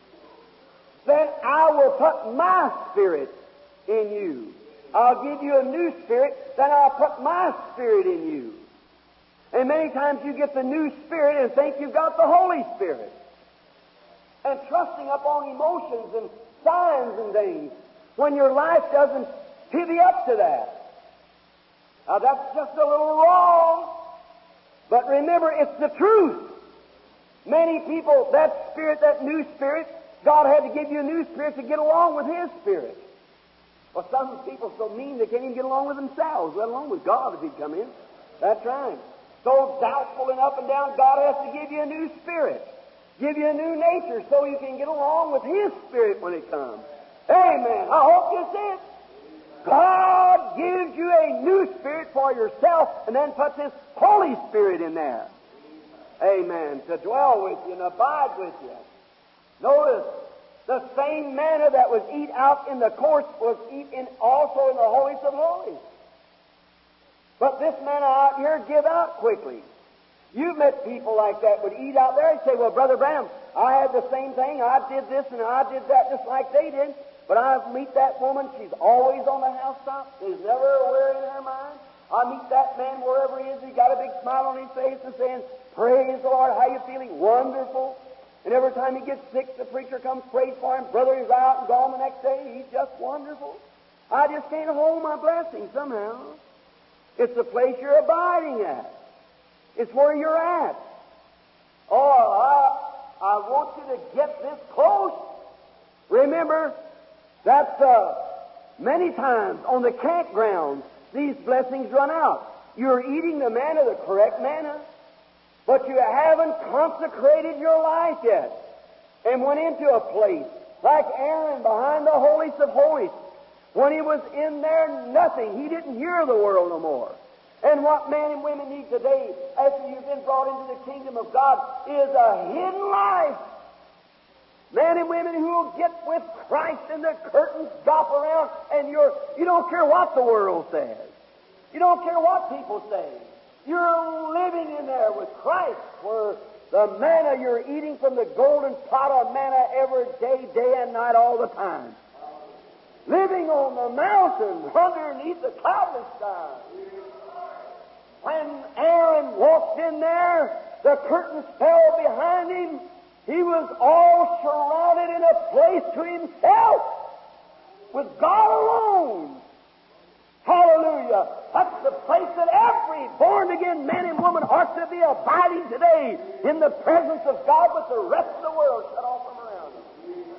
Then I will put my spirit in you. I'll give you a new spirit, then I'll put my spirit in you. And many times you get the new spirit and think you've got the Holy Spirit. And trusting upon emotions and signs and things when your life doesn't pivot up to that. Now that's just a little wrong. But remember, it's the truth. Many people, that spirit, that new spirit, God had to give you a new spirit to get along with His spirit. Well, some people are so mean they can't even get along with themselves, let alone with God if He'd come in. That's right. So doubtful and up and down, God has to give you a new spirit. Give you a new nature so you can get along with His Spirit when it comes. Amen. I hope you see it. God gives you a new spirit for yourself and then puts His Holy Spirit in there. Amen. To dwell with you and abide with you. Notice, the same manna that was eat out in the course was eat in also in the holiest of holies. But this manna out here give out quickly. You've met people like that would eat out there and say, well, Brother Branham, I had the same thing. I did this and I did that just like they did. But I meet that woman. She's always on the housetop. There's never a worry in her mind. I meet that man wherever he is. He's got a big smile on his face and saying, praise the Lord. How you feeling? Wonderful. And every time he gets sick, the preacher comes, prays for him. Brother, he's out and gone the next day. He's just wonderful. I just can't hold my blessing somehow. It's the place you're abiding at. It's where you're at. Oh, I want you to get this close. Remember, that's many times on the campgrounds, these blessings run out. You're eating the manna, the correct manna, but you haven't consecrated your life yet and went into a place like Aaron behind the holiest of holies. When he was in there, nothing. He didn't hear the world no more. And what men and women need today, after you've been brought into the kingdom of God, is a hidden life. Men and women who will get with Christ and the curtains drop around and you don't care what the world says. You don't care what people say. You're living in there with Christ, where the manna you're eating from the golden pot of manna every day, day and night, all the time. Living on the mountain underneath the cloudless sky. When Aaron walked in there, the curtains fell behind him. He was all surrounded in a place to himself with God alone. Hallelujah. That's the place that every born-again man and woman ought to be abiding today, in the presence of God, with the rest of the world shut off from around them.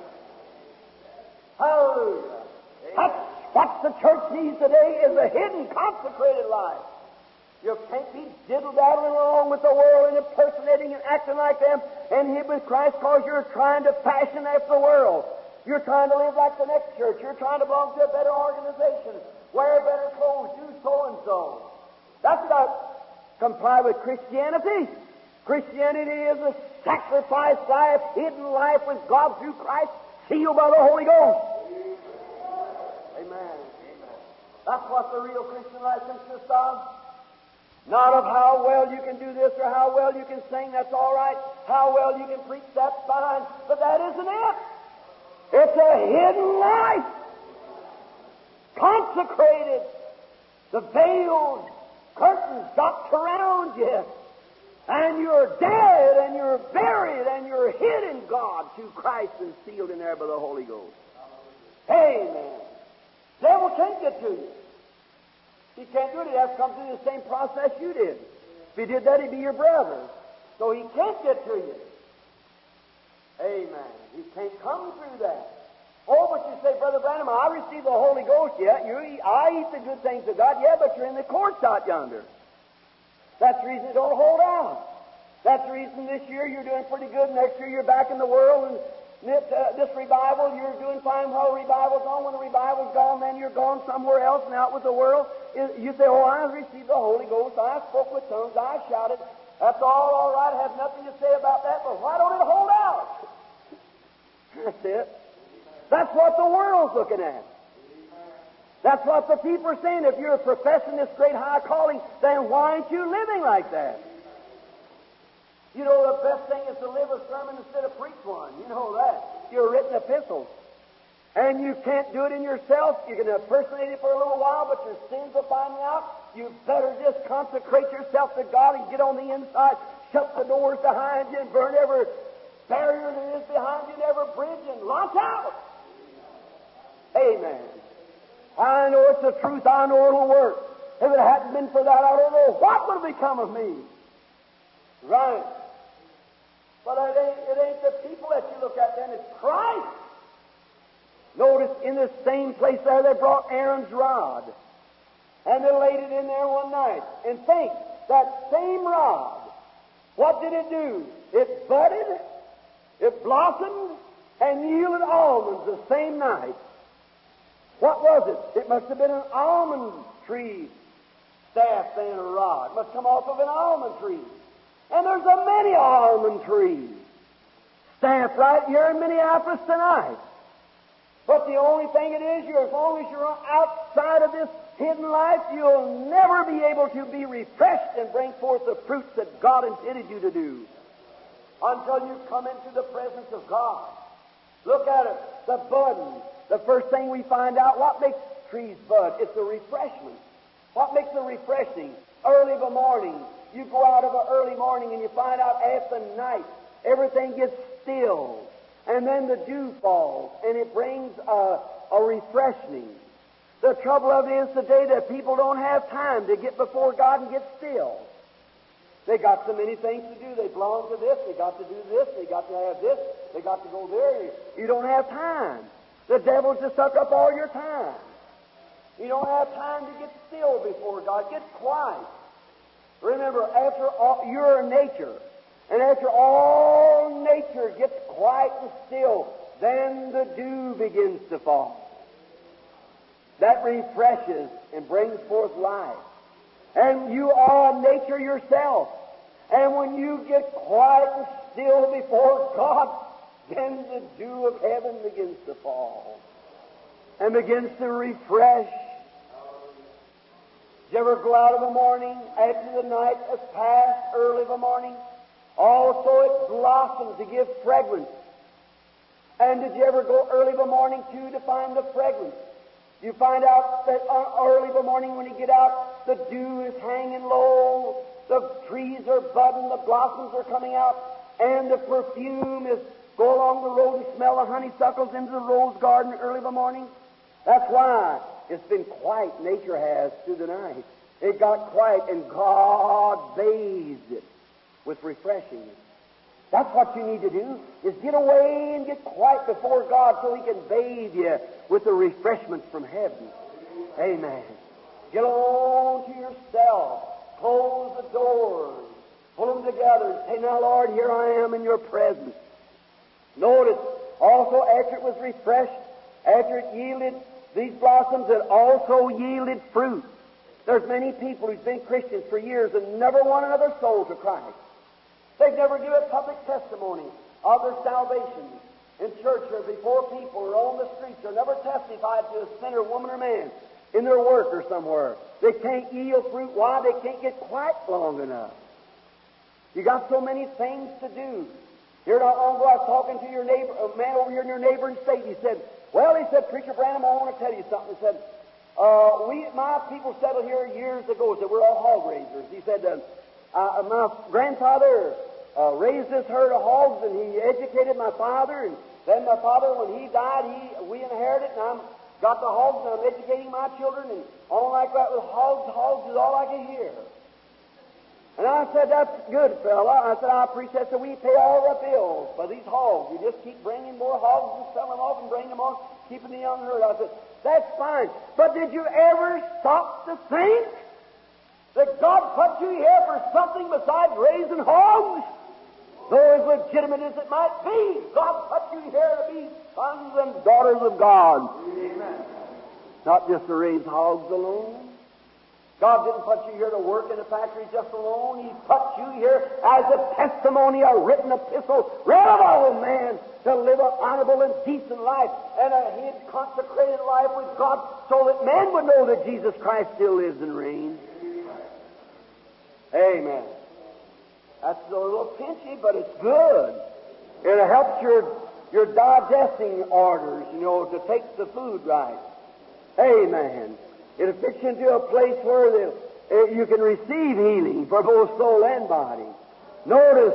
Hallelujah. That's what the church needs today, is a hidden, consecrated life. You can't be diddle-daddling along with the world and impersonating and acting like them and hid with Christ, because you're trying to fashion after the world. You're trying to live like the next church. You're trying to belong to a better organization, wear better clothes, do so-and-so. That's not comply with Christianity. Christianity is a sacrifice life, hidden life with God through Christ, sealed by the Holy Ghost. Amen. That's what the real Christian life consists of. Not of how well you can do this or how well you can sing, that's all right. How well you can preach, that's fine. But that isn't it. It's a hidden life. Consecrated. The veiled curtains dropped around you. And you're dead and you're buried and you're hid in God through Christ and sealed in there by the Holy Ghost. Amen. Devil can't get to you. He can't do it. He'd have to come through the same process you did. If he did that, he'd be your brother. So he can't get to you. Amen. He can't come through that. Oh, but you say, Brother Branham, I received the Holy Ghost. Yeah, I eat the good things of God. Yeah, but you're in the courts out yonder. That's the reason it don't hold out. That's the reason this year you're doing pretty good. Next year you're back in the world, and this revival, you're doing fine while the revival's on. When the revival's gone, then you're gone somewhere else and out with the world. You say, oh, I received the Holy Ghost. I spoke with tongues. I shouted. That's all right. I have nothing to say about that. But why don't it hold out? That's it. That's what the world's looking at. That's what the people are saying. If you're professing this great high calling, then why aren't you living like that? You know, the best thing is to live a sermon instead of preach one. You know that. You're written epistles. And you can't do it in yourself. You can impersonate it for a little while, but your sins will find you out. You better just consecrate yourself to God and get on the inside, shut the doors behind you, and burn every barrier that is behind you and every bridge, and launch out. Amen. I know it's the truth. I know it'll work. If it hadn't been for that, I don't know what would have become of me. Right. But it ain't the people that you look at then, it's Christ. Notice in this same place there, they brought Aaron's rod. And they laid it in there one night. And think, that same rod, what did it do? It budded, it blossomed, and yielded almonds the same night. What was it? It must have been an almond tree staff then, a rod. It must come off of an almond tree. And there's a many almond trees staff right here in Minneapolis tonight. But the only thing it is, as long as you're outside of this hidden life, you'll never be able to be refreshed and bring forth the fruits that God intended you to do until you come into the presence of God. Look at it, the budding. The first thing we find out, what makes trees bud? It's the refreshment. What makes them refreshing? Early of a morning. You go out of an early morning and you find out after night, everything gets still. And then the dew falls, and it brings a refreshing. The trouble of it is today that people don't have time to get before God and get still. They got so many things to do. They belong to this. They got to do this. They got to have this. They got to go there. You don't have time. The devil's just suck up all your time. You don't have time to get still before God. Get quiet. Remember, after all, you're nature. And after all nature gets quiet and still, then the dew begins to fall. That refreshes and brings forth life. And you are nature yourself. And when you get quiet and still before God, then the dew of heaven begins to fall and begins to refresh. Did you ever go out of the morning after the night has passed, early of the morning? Also it blossoms to give fragrance. And did you ever go early of the morning too to find the fragrance? You find out that early of the morning when you get out, the dew is hanging low, the trees are budding, the blossoms are coming out, and the perfume is go along the road and smell the honeysuckles into the rose garden early of the morning. That's why it's been quiet, nature has, through the night. It got quiet, and God bathed it with refreshing. That's what you need to do, is get away and get quiet before God so He can bathe you with the refreshments from heaven. Amen. Get alone to yourself. Close the doors. Pull them together and say, now, Lord, here I am in your presence. Notice, also, after it was refreshed, after it yielded these blossoms, it also yielded fruit. There's many people who've been Christians for years and never won another soul to Christ. They've never given public testimony of their salvation in church or before people or on the streets, or never testified to a sinner, woman or man, in their work or somewhere. They can't yield fruit. Why? They can't get quiet long enough. You got so many things to do. Here not long ago, I was talking to your neighbor, a man over here in your neighboring state. He said, Preacher Branham, I want to tell you something. He said, my people settled here years ago. He said, we're all hog raisers. He said, my grandfather raised this herd of hogs, and he educated my father, and then my father, when he died, we inherited it, and I'm got the hogs, and I'm educating my children, and all like that with hogs. Hogs is all I can hear. And I said, that's good, fella. I said, I appreciate that we pay all the bills for these hogs. You just keep bringing more hogs and selling them off and bringing them on, keeping the young herd. I said, that's fine. But did you ever stop to think that God put you here for something besides raising hogs? Though as legitimate as it might be, God put you here to be sons and daughters of God. Amen. Not just to raise hogs alone. God didn't put you here to work in a factory just alone. He put you here as a testimony, a written epistle, read of all man, to live an honorable and decent life and a hid, consecrated life with God, so that men would know that Jesus Christ still lives and reigns. Amen. That's a little pinchy, but it's good. It helps your digesting orders, to take the food right. Amen. It fits you into a place where you can receive healing for both soul and body. Notice,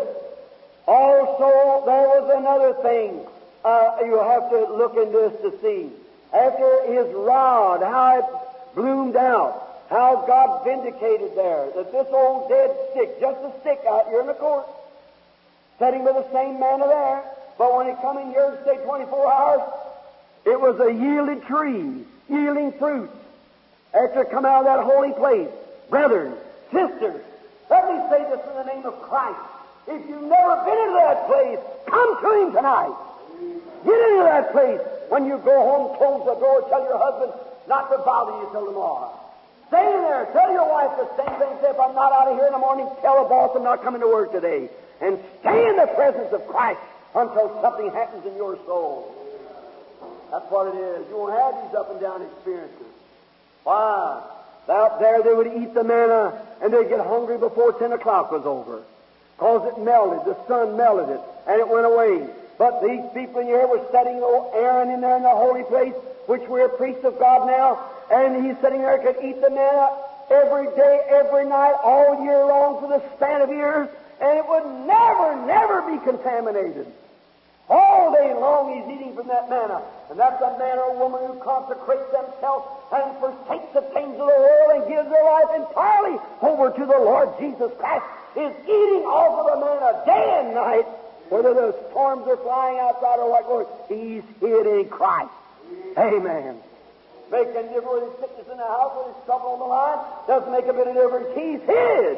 also, there was another thing you have to look into this to see. After his rod, how it bloomed out, how God vindicated there, that this old dead stick, just a stick out here in the court, sitting with the same manner there, but when he come in here and stayed 24 hours, it was a yielded tree, yielding fruit. After it come out of that holy place, brethren, sisters, let me say this in the name of Christ. If you've never been into that place, come to Him tonight. Get into that place. When you go home, close the door, tell your husband not to bother you till tomorrow. Stay in there. Tell your wife the same thing. Say, if I'm not out of here in the morning, tell the boss I'm not coming to work today. And stay in the presence of Christ until something happens in your soul. That's what it is. You won't have these up and down experiences. Why? Out there they would eat the manna, and they'd get hungry before 10 o'clock was over. Because it melted, the sun melted it, and it went away. But these people in here were studying Aaron in there in the holy place, which we're priests of God now, and he's sitting there, could eat the manna every day, every night, all year long for the span of years, and it would never be contaminated. All day long he's eating from that manna. And that's a man or a woman who consecrates themselves and forsakes the things of the world and gives their life entirely over to the Lord Jesus Christ, is eating off of the manna day and night, whether the storms are flying outside or what goes. He's hid in Christ. Amen. Make a difference with his sickness in the house, with his trouble on the line. Doesn't make a bit of difference. He's hid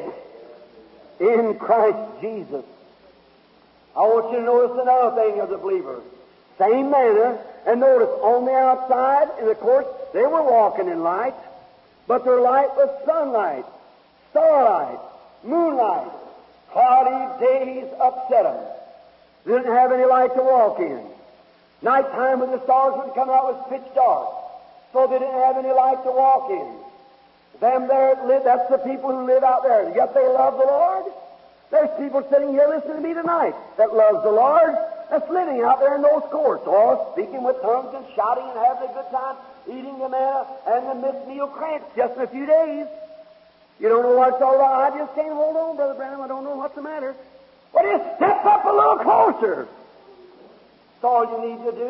in Christ Jesus. I want you to notice another thing as a believer. Same manner, and notice on the outside, and of course, they were walking in light, but their light was sunlight, starlight, moonlight. Cloudy days upset them. They didn't have any light to walk in. Nighttime when the stars would come out was pitch dark. So they didn't have any light to walk in. Them there that live, that's the people who live out there. Yet they love the Lord. There's people sitting here listening to me tonight that loves the Lord, that's living out there in those courts, all speaking with tongues and shouting and having a good time, eating the manna and the missed meal cramps just in a few days. You don't know what it's all about. I just can't hold on, Brother Branham. I don't know what's the matter. Well, just step up a little closer. That's all you need to do.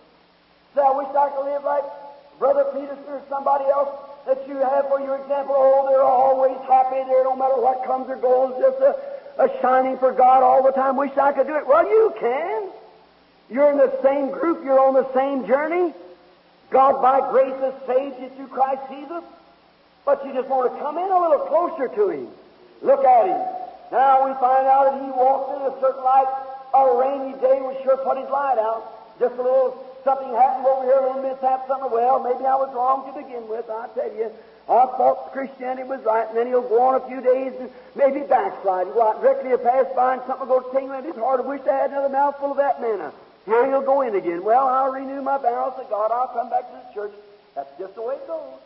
So I wish I could live like Brother Peterson or somebody else that you have for your example. Oh, they're always happy there, no matter what comes or goes, just a shining for God all the time. Wish I could do it. Well, you can. You're in the same group. You're on the same journey. God, by grace, has saved you through Christ Jesus. But you just want to come in a little closer to Him. Look at Him. Now we find out that He walked in a certain light. A rainy day would sure put His light out. Just a little something happened over here, a little mishap, something. Well, maybe I was wrong to begin with. I tell you, I thought Christianity was right, and then he'll go on a few days and maybe backslide. Go out directly to pass by, and something will go tingling in his heart. I wish I had another mouthful of that manna. Here he'll go in again. Well, I'll renew my vows to God. I'll come back to the church. That's just the way it goes.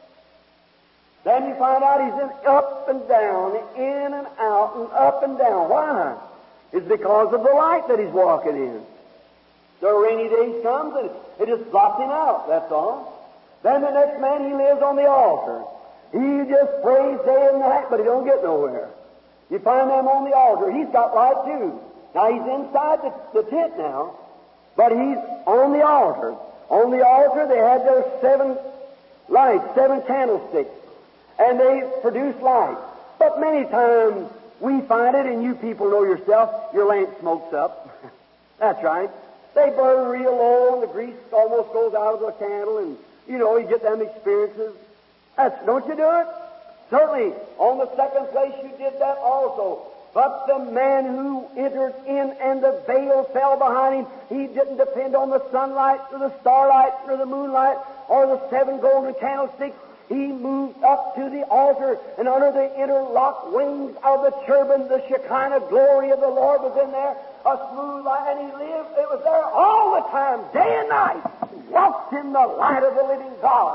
Then you find out he's in up and down, in and out, and up and down. Why? It's because of the light that he's walking in. The rainy days comes and it just blots him out, that's all. Then the next man, he lives on the altar. He just prays day and night, but he don't get nowhere. You find them on the altar. He's got light too. Now he's inside the tent now, but he's on the altar. On the altar they had those 7 lights, 7 candlesticks, and they produce light. But many times we find it, and you people know yourself, your lamp smokes up. That's right. They burn real low, and the grease almost goes out of the candle, and, you know, you get them experiences. Don't you do it? Certainly, on the second place you did that also. But the man who entered in and the veil fell behind him, he didn't depend on the sunlight, or the starlight, or the moonlight, or the 7 golden candlesticks. He moved up to the altar, and under the interlocked wings of the cherubim, the Shekinah glory of the Lord was in there, a smooth light, and he lived. It was there all the time, day and night. He walked in the light of the living God.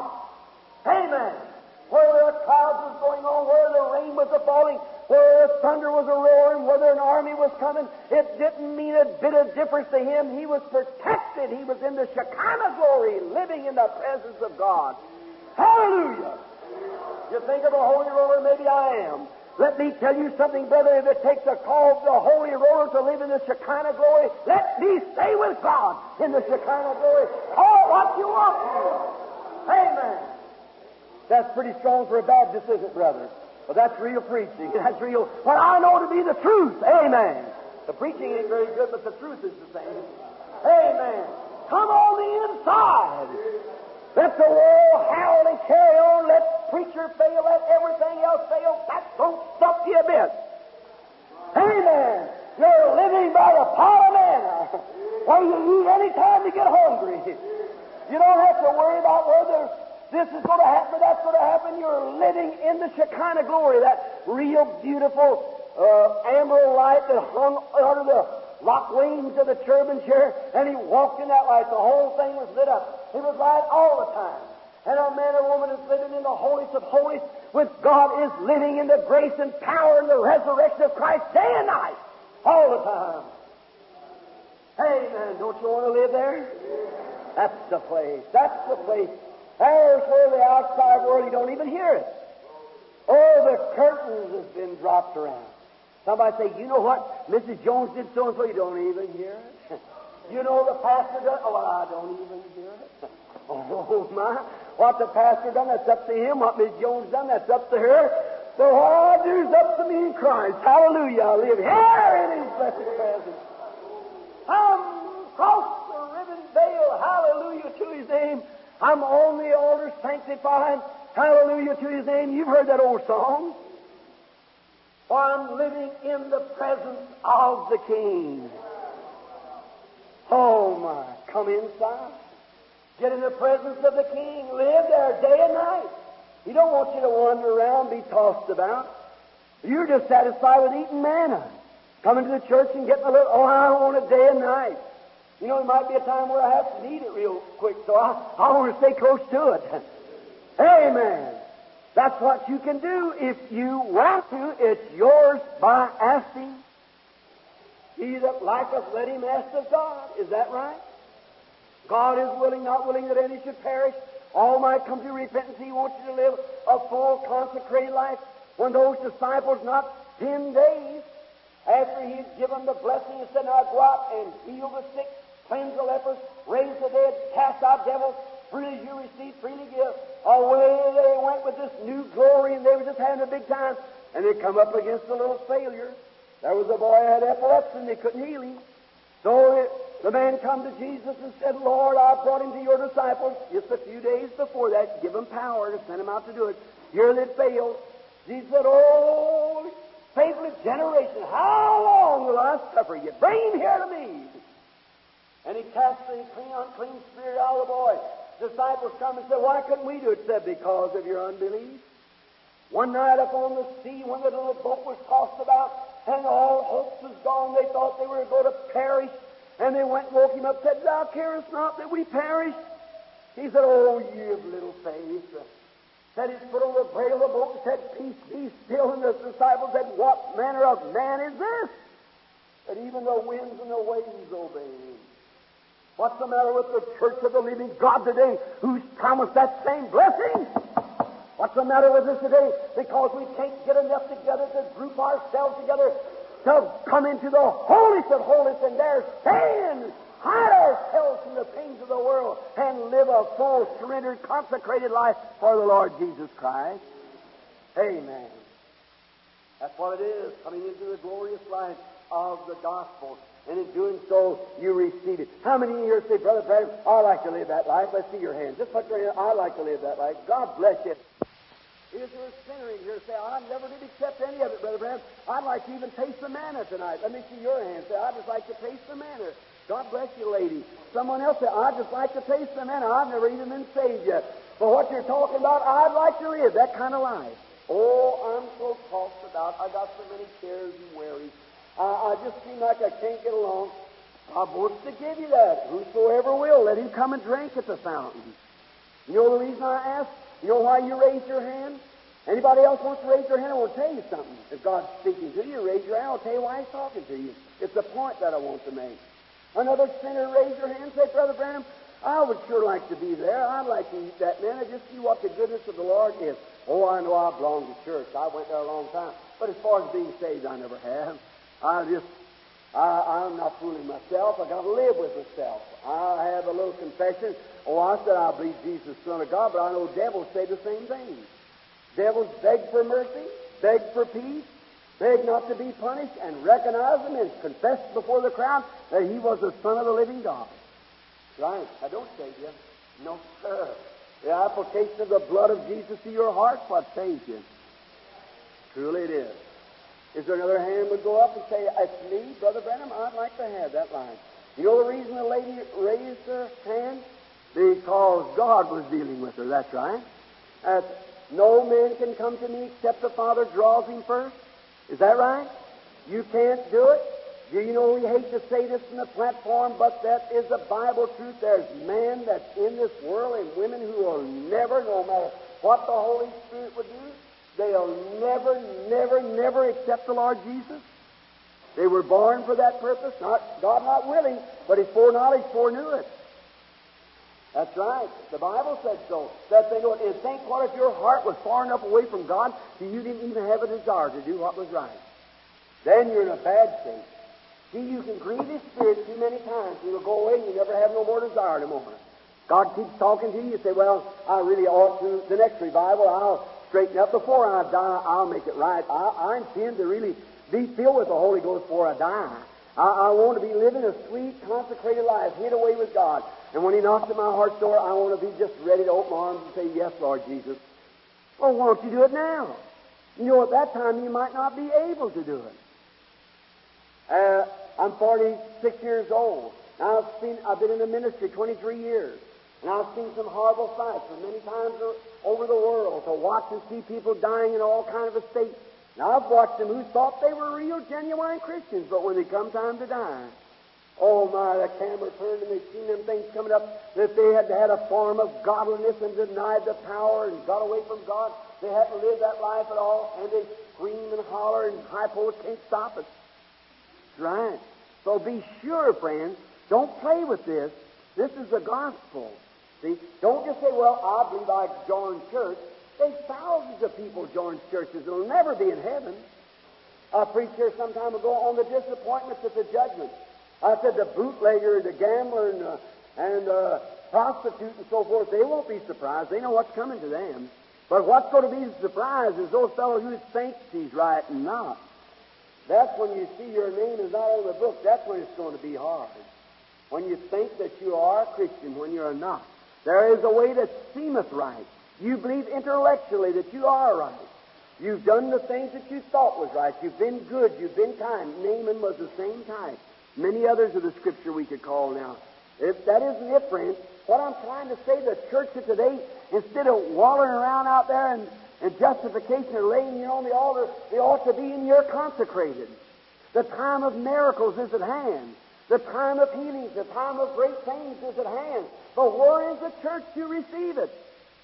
Amen. Where the clouds was going on, where the rain was a-falling, where the thunder was a-roaring, whether an army was coming, it didn't mean a bit of difference to him. He was protected. He was in the Shekinah glory, living in the presence of God. Hallelujah! You think of a holy roller, maybe I am. Let me tell you something, brother, if it takes a call of the holy roller to live in the Shekinah glory, let me stay with God in the Shekinah glory. Call what you want to. Amen. That's pretty strong for a Baptist, isn't it, brother? Well, that's real preaching. That's real. What I know to be the truth. Amen. The preaching ain't very good, but the truth is the same. Amen. Come on the inside. Let the world howl and carry on. Let preacher fail. Let everything else fail. That don't stop you a bit. Amen. You're living by the pot of manna, where you eat any time you get hungry. You don't have to worry about whether this is going to happen or that's going to happen. You're living in the Shekinah glory, that real beautiful amber light that hung under the lock wings of the cherubim chair, and he walked in that light. The whole thing was lit up. It was light all the time. And a man or woman is living in the holiest of holies with God, is living in the grace and power and the resurrection of Christ day and night, all the time. Amen. Don't you want to live there? That's the place. That's the place. There's where the outside world, you don't even hear it. Oh, the curtains have been dropped around. Somebody say, you know what? Mrs. Jones did so-and-so. You don't even hear it. You know the pastor done. Oh, well, I don't even hear it. Oh, my. What the pastor done, that's up to him. What Miss Jones done, that's up to her. So what I do is up to me in Christ. Hallelujah. I live here in His blessed presence. I'm across the ribbon veil. Hallelujah to His name. I'm on the altar sanctified. Hallelujah to His name. You've heard that old song. For I'm living in the presence of the King. Oh, my. Come inside. Get in the presence of the King. Live there day and night. He don't want you to wander around, be tossed about. You're just satisfied with eating manna. coming to the church and getting a little, oh, I want it day and night. You know, there might be a time where I have to need it real quick, so I want to stay close to it. Amen. That's what you can do if you want to. It's yours by asking. He that liketh, let him ask of God. Is that right? God is willing, not willing that any should perish. All might come to repentance. He wants you to live a full, consecrated life. When those disciples, not 10 days after he had given the blessing, he said, now go out and heal the sick, cleanse the lepers, raise the dead, cast out devils, freely you receive, freely give. Away they went with this new glory, and they were just having a big time. And they come up against a little failure. There was a boy who had epilepsy, and they couldn't heal him. So the man come to Jesus and said, Lord, I brought him to your disciples just a few days before that, give them power to send him out to do it. Here they failed. Jesus said, oh, faithless generation, how long will I suffer you? Bring him here to me. And he cast the unclean spirit out of the boy. Disciples come and said, why couldn't we do it? He said, because of your unbelief. One night up on the sea, when the little boat was tossed about, and all hopes was gone, they thought they were going to perish. And they went and woke him up and said, thou carest not that we perish. He said, oh, ye of little faith. Set his foot on the brail of the boat and said, peace, be still. And the disciples said, what manner of man is this, that even the winds and the waves obey him? What's the matter with the church of the living God today, who's promised that same blessing? What's the matter with us today? Because we can't get enough together to group ourselves together to come into the holiest of holies and there stand, hide ourselves from the things of the world and live a full, surrendered, consecrated life for the Lord Jesus Christ. Amen. That's what it is, coming into the glorious life of the gospel. And in doing so, you receive it. How many here say, Brother Branham, I'd like to live that life? Let's see your hands. Just put your hand. I'd like to live that life. God bless you. Is there a sinner in here say, I never did accept any of it, Brother Branham. I'd like to even taste the manna tonight. Let me see your hand. Say, I'd just like to taste the manna. God bless you, lady. Someone else say, I'd just like to taste the manna. I've never even been saved yet. But what you're talking about, I'd like to live that kind of life. Oh, I'm so tossed about. I got so many cares and worries. I just seem like I can't get along. God wants to give you that. Whosoever will, let him come and drink at the fountain. You know the reason I ask? You know why you raised your hand? Anybody else wants to raise their hand? I want to tell you something. If God's speaking to you, raise your hand. I'll tell you why He's talking to you. It's a point that I want to make. Another sinner raise your hand and say, Brother Branham, I would sure like to be there. I'd like to eat that manna, just see what the goodness of the Lord is. Oh, I know I belong to church. I went there a long time. But as far as being saved, I never have. I'm not fooling myself. I've got to live with myself. I have a little confession. Oh, I said I believe Jesus is the Son of God, but I know devils say the same thing. Devils beg for mercy, beg for peace, beg not to be punished, and recognize Him and confess before the crowd that He was the Son of the living God. Right. I don't save you. No, sir. The application of the blood of Jesus to your heart is what saves you. Truly it is. Is there another hand would go up and say, it's me, Brother Branham, I'd like to have that line. You know the reason the lady raised her hand? Because God was dealing with her, that's right. No man can come to me except the Father draws him first. Is that right? You can't do it. Do you know, we hate to say this from the platform, but that is the Bible truth. There's men that's in this world and women who will never, no matter what the Holy Spirit would do, they'll never accept the Lord Jesus. They were born for that purpose. God not willing, but His foreknowledge foreknew it. That's right. The Bible said so. That they know it. And think what if your heart was far enough away from God that you didn't even have a desire to do what was right. Then you're in a bad state. See, you can grieve His Spirit too many times. You'll go away and you never have no more desire no more. God keeps talking to you. You say, well, I really ought to. The next revival, I'll straighten up. Before I die, I'll make it right. I intend to really be filled with the Holy Ghost before I die. I want to be living a sweet, consecrated life, hid away with God. And when He knocks at my heart's door, I want to be just ready to open my arms and say, yes, Lord Jesus. Well, why don't you do it now? You know, at that time, you might not be able to do it. I'm 46 years old. Now I've been in the ministry 23 years. And I've seen some horrible sights, and many times over the world, to watch and see people dying in all kind of a state. Now, I've watched them who thought they were real, genuine Christians, but when they come time to die, oh my, the camera turned and they seen them things coming up that they had had a form of godliness and denied the power and got away from God. They hadn't lived that life at all, and they scream and holler and hypo, can't stop it. That's right. So be sure, friends, don't play with this. This is the gospel. See, don't just say, well, I believe I joined church. There's thousands of people join churches that will never be in heaven. I preached here some time ago on the disappointments at the judgment. I said the bootlegger, the gambler, and prostitute and so forth, they won't be surprised. They know what's coming to them. But what's going to be the surprise is those fellows who think he's right and not. That's when you see your name is not on the book. That's when it's going to be hard. When you think that you are a Christian when you're not. There is a way that seemeth right. You believe intellectually that you are right. You've done the things that you thought was right. You've been good. You've been kind. Naaman was the same type. Many others of the Scripture we could call now. If that isn't it, friends, what I'm trying to say, the church of today, instead of wallowing around out there and justification or laying you on the altar, they ought to be in your consecrated. The time of miracles is at hand. The time of healings, the time of great things is at hand. But where is the church to receive it?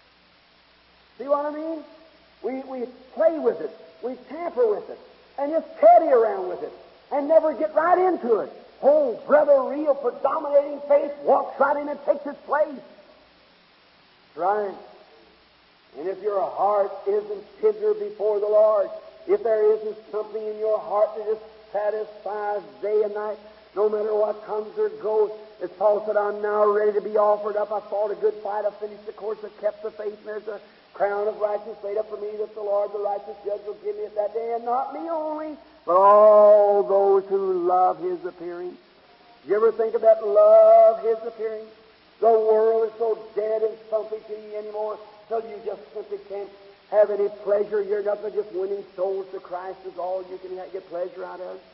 See what I mean? We play with it. We tamper with it. And just teddy around with it. And never get right into it. Oh, brother, real predominating faith walks right in and takes its place. Right. And if your heart isn't tender before the Lord, if there isn't something in your heart that just satisfies day and night, no matter what comes or goes, as Paul said, I'm now ready to be offered up. I fought a good fight. I finished the course. I kept the faith. And there's a crown of righteousness laid up for me that the Lord, the righteous judge, will give me at that day. And not me only, but all those who love His appearing. You ever think of that? Love His appearing? The world is so dead and stumpy to you anymore till you just simply can't have any pleasure. You're nothing but just winning souls to Christ is all you can get pleasure out of.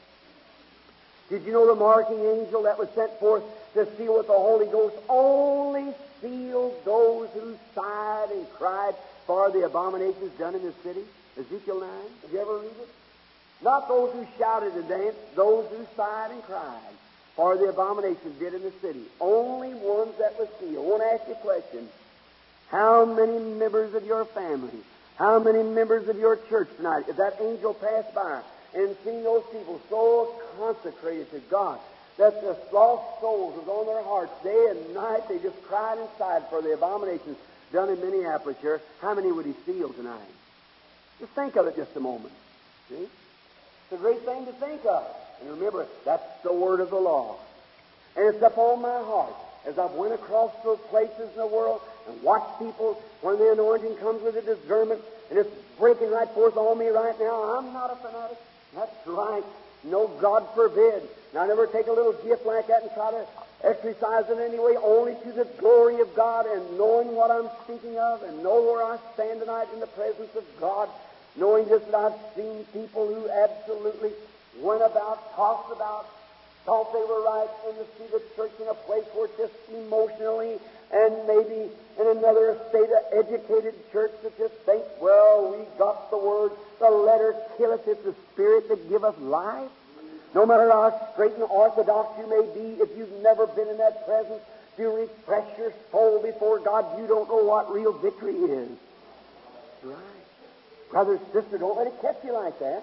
Did you know the marking angel that was sent forth to seal with the Holy Ghost only sealed those who sighed and cried for the abominations done in the city? Ezekiel 9. Did you ever read it? Not those who shouted and danced, those who sighed and cried for the abominations did in the city. Only ones that were sealed. I want to ask you a question. How many members of your family, how many members of your church tonight, if that angel passed by and seen those people so consecrated to God that the lost souls was on their hearts day and night, they just cried and sighed for the abominations done in Minneapolis here, how many would He seal tonight? Just think of it just a moment. See? It's a great thing to think of. And remember, that's the word of the Lord. And it's up on my heart as I've went across those places in the world and watched people when the anointing comes with a discernment and it's breaking right forth on me right now. I'm not a fanatic. That's right. No, God forbid. And I never take a little gift like that and try to exercise it anyway, only to the glory of God and knowing what I'm speaking of and know where I stand tonight in the presence of God, knowing just that I've seen people who absolutely went about, talked about, thought they were right, and to see the church in a place where just emotionally and maybe in another state of educated church that just think, well, we got the word, the letter killeth, it's the Spirit that giveth life. No matter how straight and orthodox you may be, if you've never been in that presence to refresh your soul before God, you don't know what real victory is. Right. Brother, sister, don't let it catch you like that.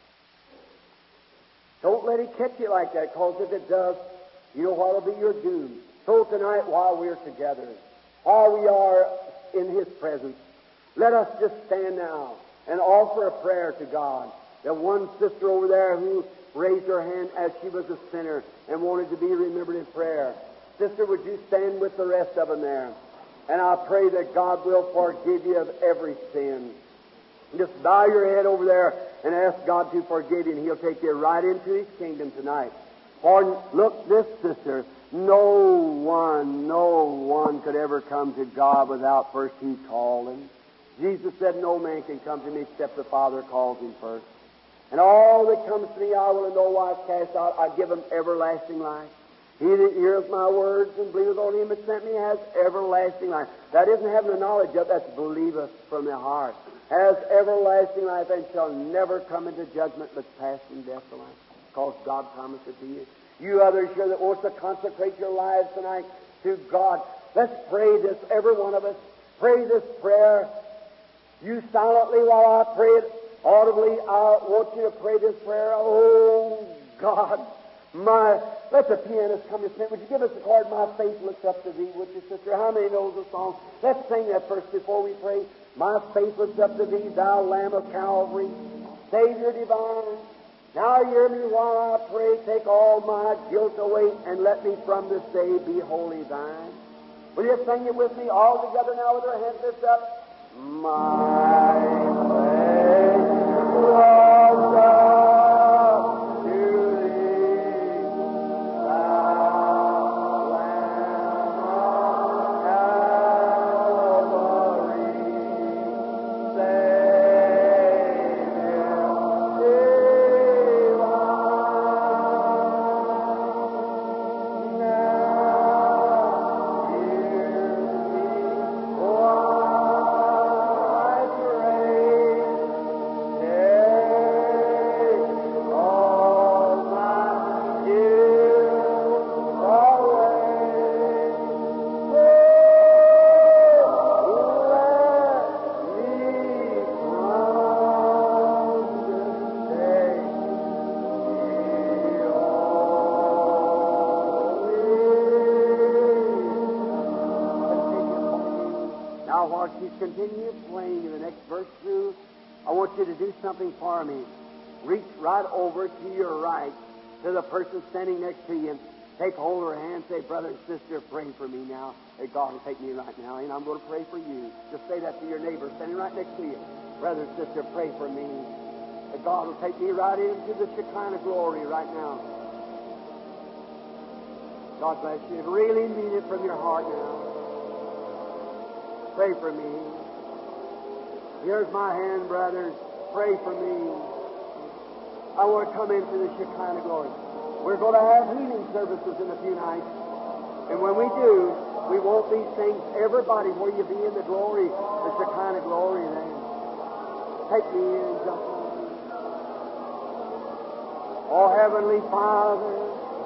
Don't let it catch you like that, because if it does, you know what will be your doom. So tonight, while we're together, while we are in His presence, let us just stand now and offer a prayer to God. That one sister over there who raised her hand as she was a sinner and wanted to be remembered in prayer. Sister, would you stand with the rest of them there? And I pray that God will forgive you of every sin. Just bow your head over there and ask God to forgive you, and He'll take you right into His kingdom tonight. For look, this sister, no one could ever come to God without first He called him. Jesus said, no man can come to me except the Father calls him first. And all that comes to me I will in no wise cast out. I give him everlasting life. He that heareth my words and believeth on Him that sent me has everlasting life. That isn't having the knowledge of, that's believeth from the heart. has everlasting life and shall never come into judgment but pass from death to life. Because God promised it to you. You others here that wants to consecrate your lives tonight to God, let's pray this, every one of us. Pray this prayer. You silently while I pray it audibly. I want you to pray this prayer. Oh, God, let the pianist come and sing. Would you give us the chord, My Faith Looks Up to Thee, would you, sister? How many knows the song? Let's sing that first before we pray. My faith looks up to Thee, Thou Lamb of Calvary, Savior divine. Now hear me while I pray. Take all my guilt away and let me from this day be wholly Thine. Will you sing it with me all together now with our hands lifted up? My faith looks up to Thee, Thou Lamb of Calvary, continue playing in the next verse through, I want you to do something for me. Reach right over to your right to the person standing next to you. Take hold of her hand, say, brother and sister, pray for me now. Hey, God will take me right now, and I'm going to pray for you. Just say that to your neighbor standing right next to you. Brother and sister, pray for me. That God will take me right into the Shekinah glory right now. God bless you. Really mean it from your heart now. Pray for me. Here's my hand, brothers. Pray for me. I want to come into the Shekinah glory. We're going to have healing services in a few nights. And when we do, we want these things, everybody, where you be in the glory, the Shekinah glory then. Take me in just a moment. Oh, Heavenly Father,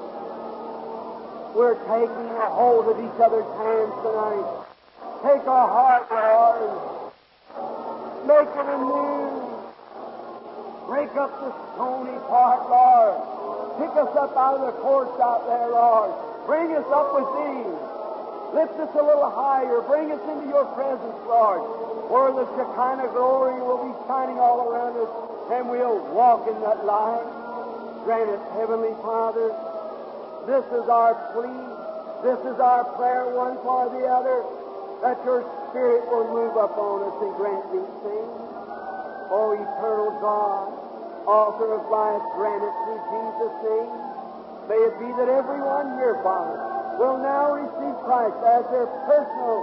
we're taking a hold of each other's hands tonight. Take our heart, Lord. Make it anew. Break up the stony part, Lord. Pick us up out of the course out there, Lord. Bring us up with Thee. Lift us a little higher. Bring us into Your presence, Lord, where the Shekinah glory will be shining all around us, and we'll walk in that light. Grant it, Heavenly Father. This is our plea. This is our prayer, one for the other, that Your Spirit will move upon us and grant these things. O eternal God, Author of life, grant it through Jesus' name. May it be that everyone here, Father, will now receive Christ as their personal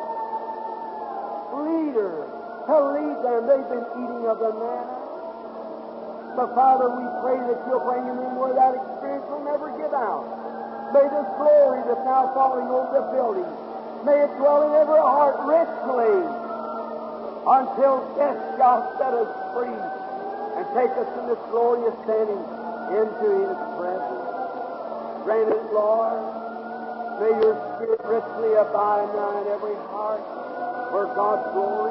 leader to lead them. They've been eating of the manna. But Father, we pray that You'll bring them in where that experience will never give out. May this glory that's now falling over the building, may it dwell in every heart richly until death shall set us free and take us in this glorious standing into His presence. Grant it, Lord. May Your Spirit richly abide now in every heart for God's glory.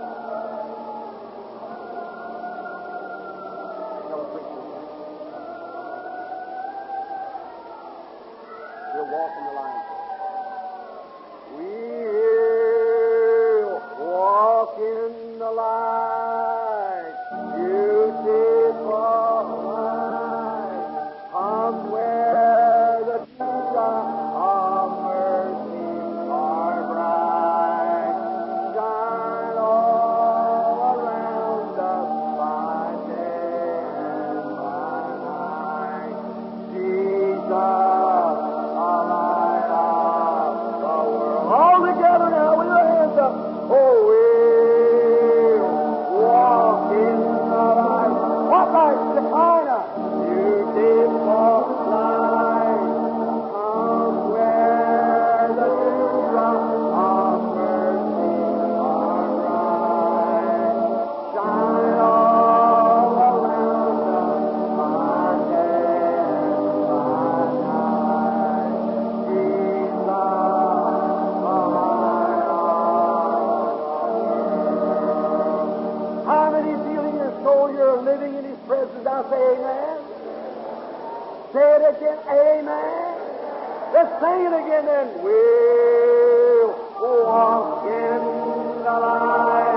We'll walk in the light. We'll walk in the light. Beautiful light. Come where the dewdrops of mercy are bright. Shine all around us by day and by night. Jesus, the light of the world. All together now with your hands up. Oh, we'll walk in the light. What light? Shekinah. Beautiful light. Come where the dewdrops of mercy are bright. Shine Say it again, amen. Let's sing it again then. We'll walk in the light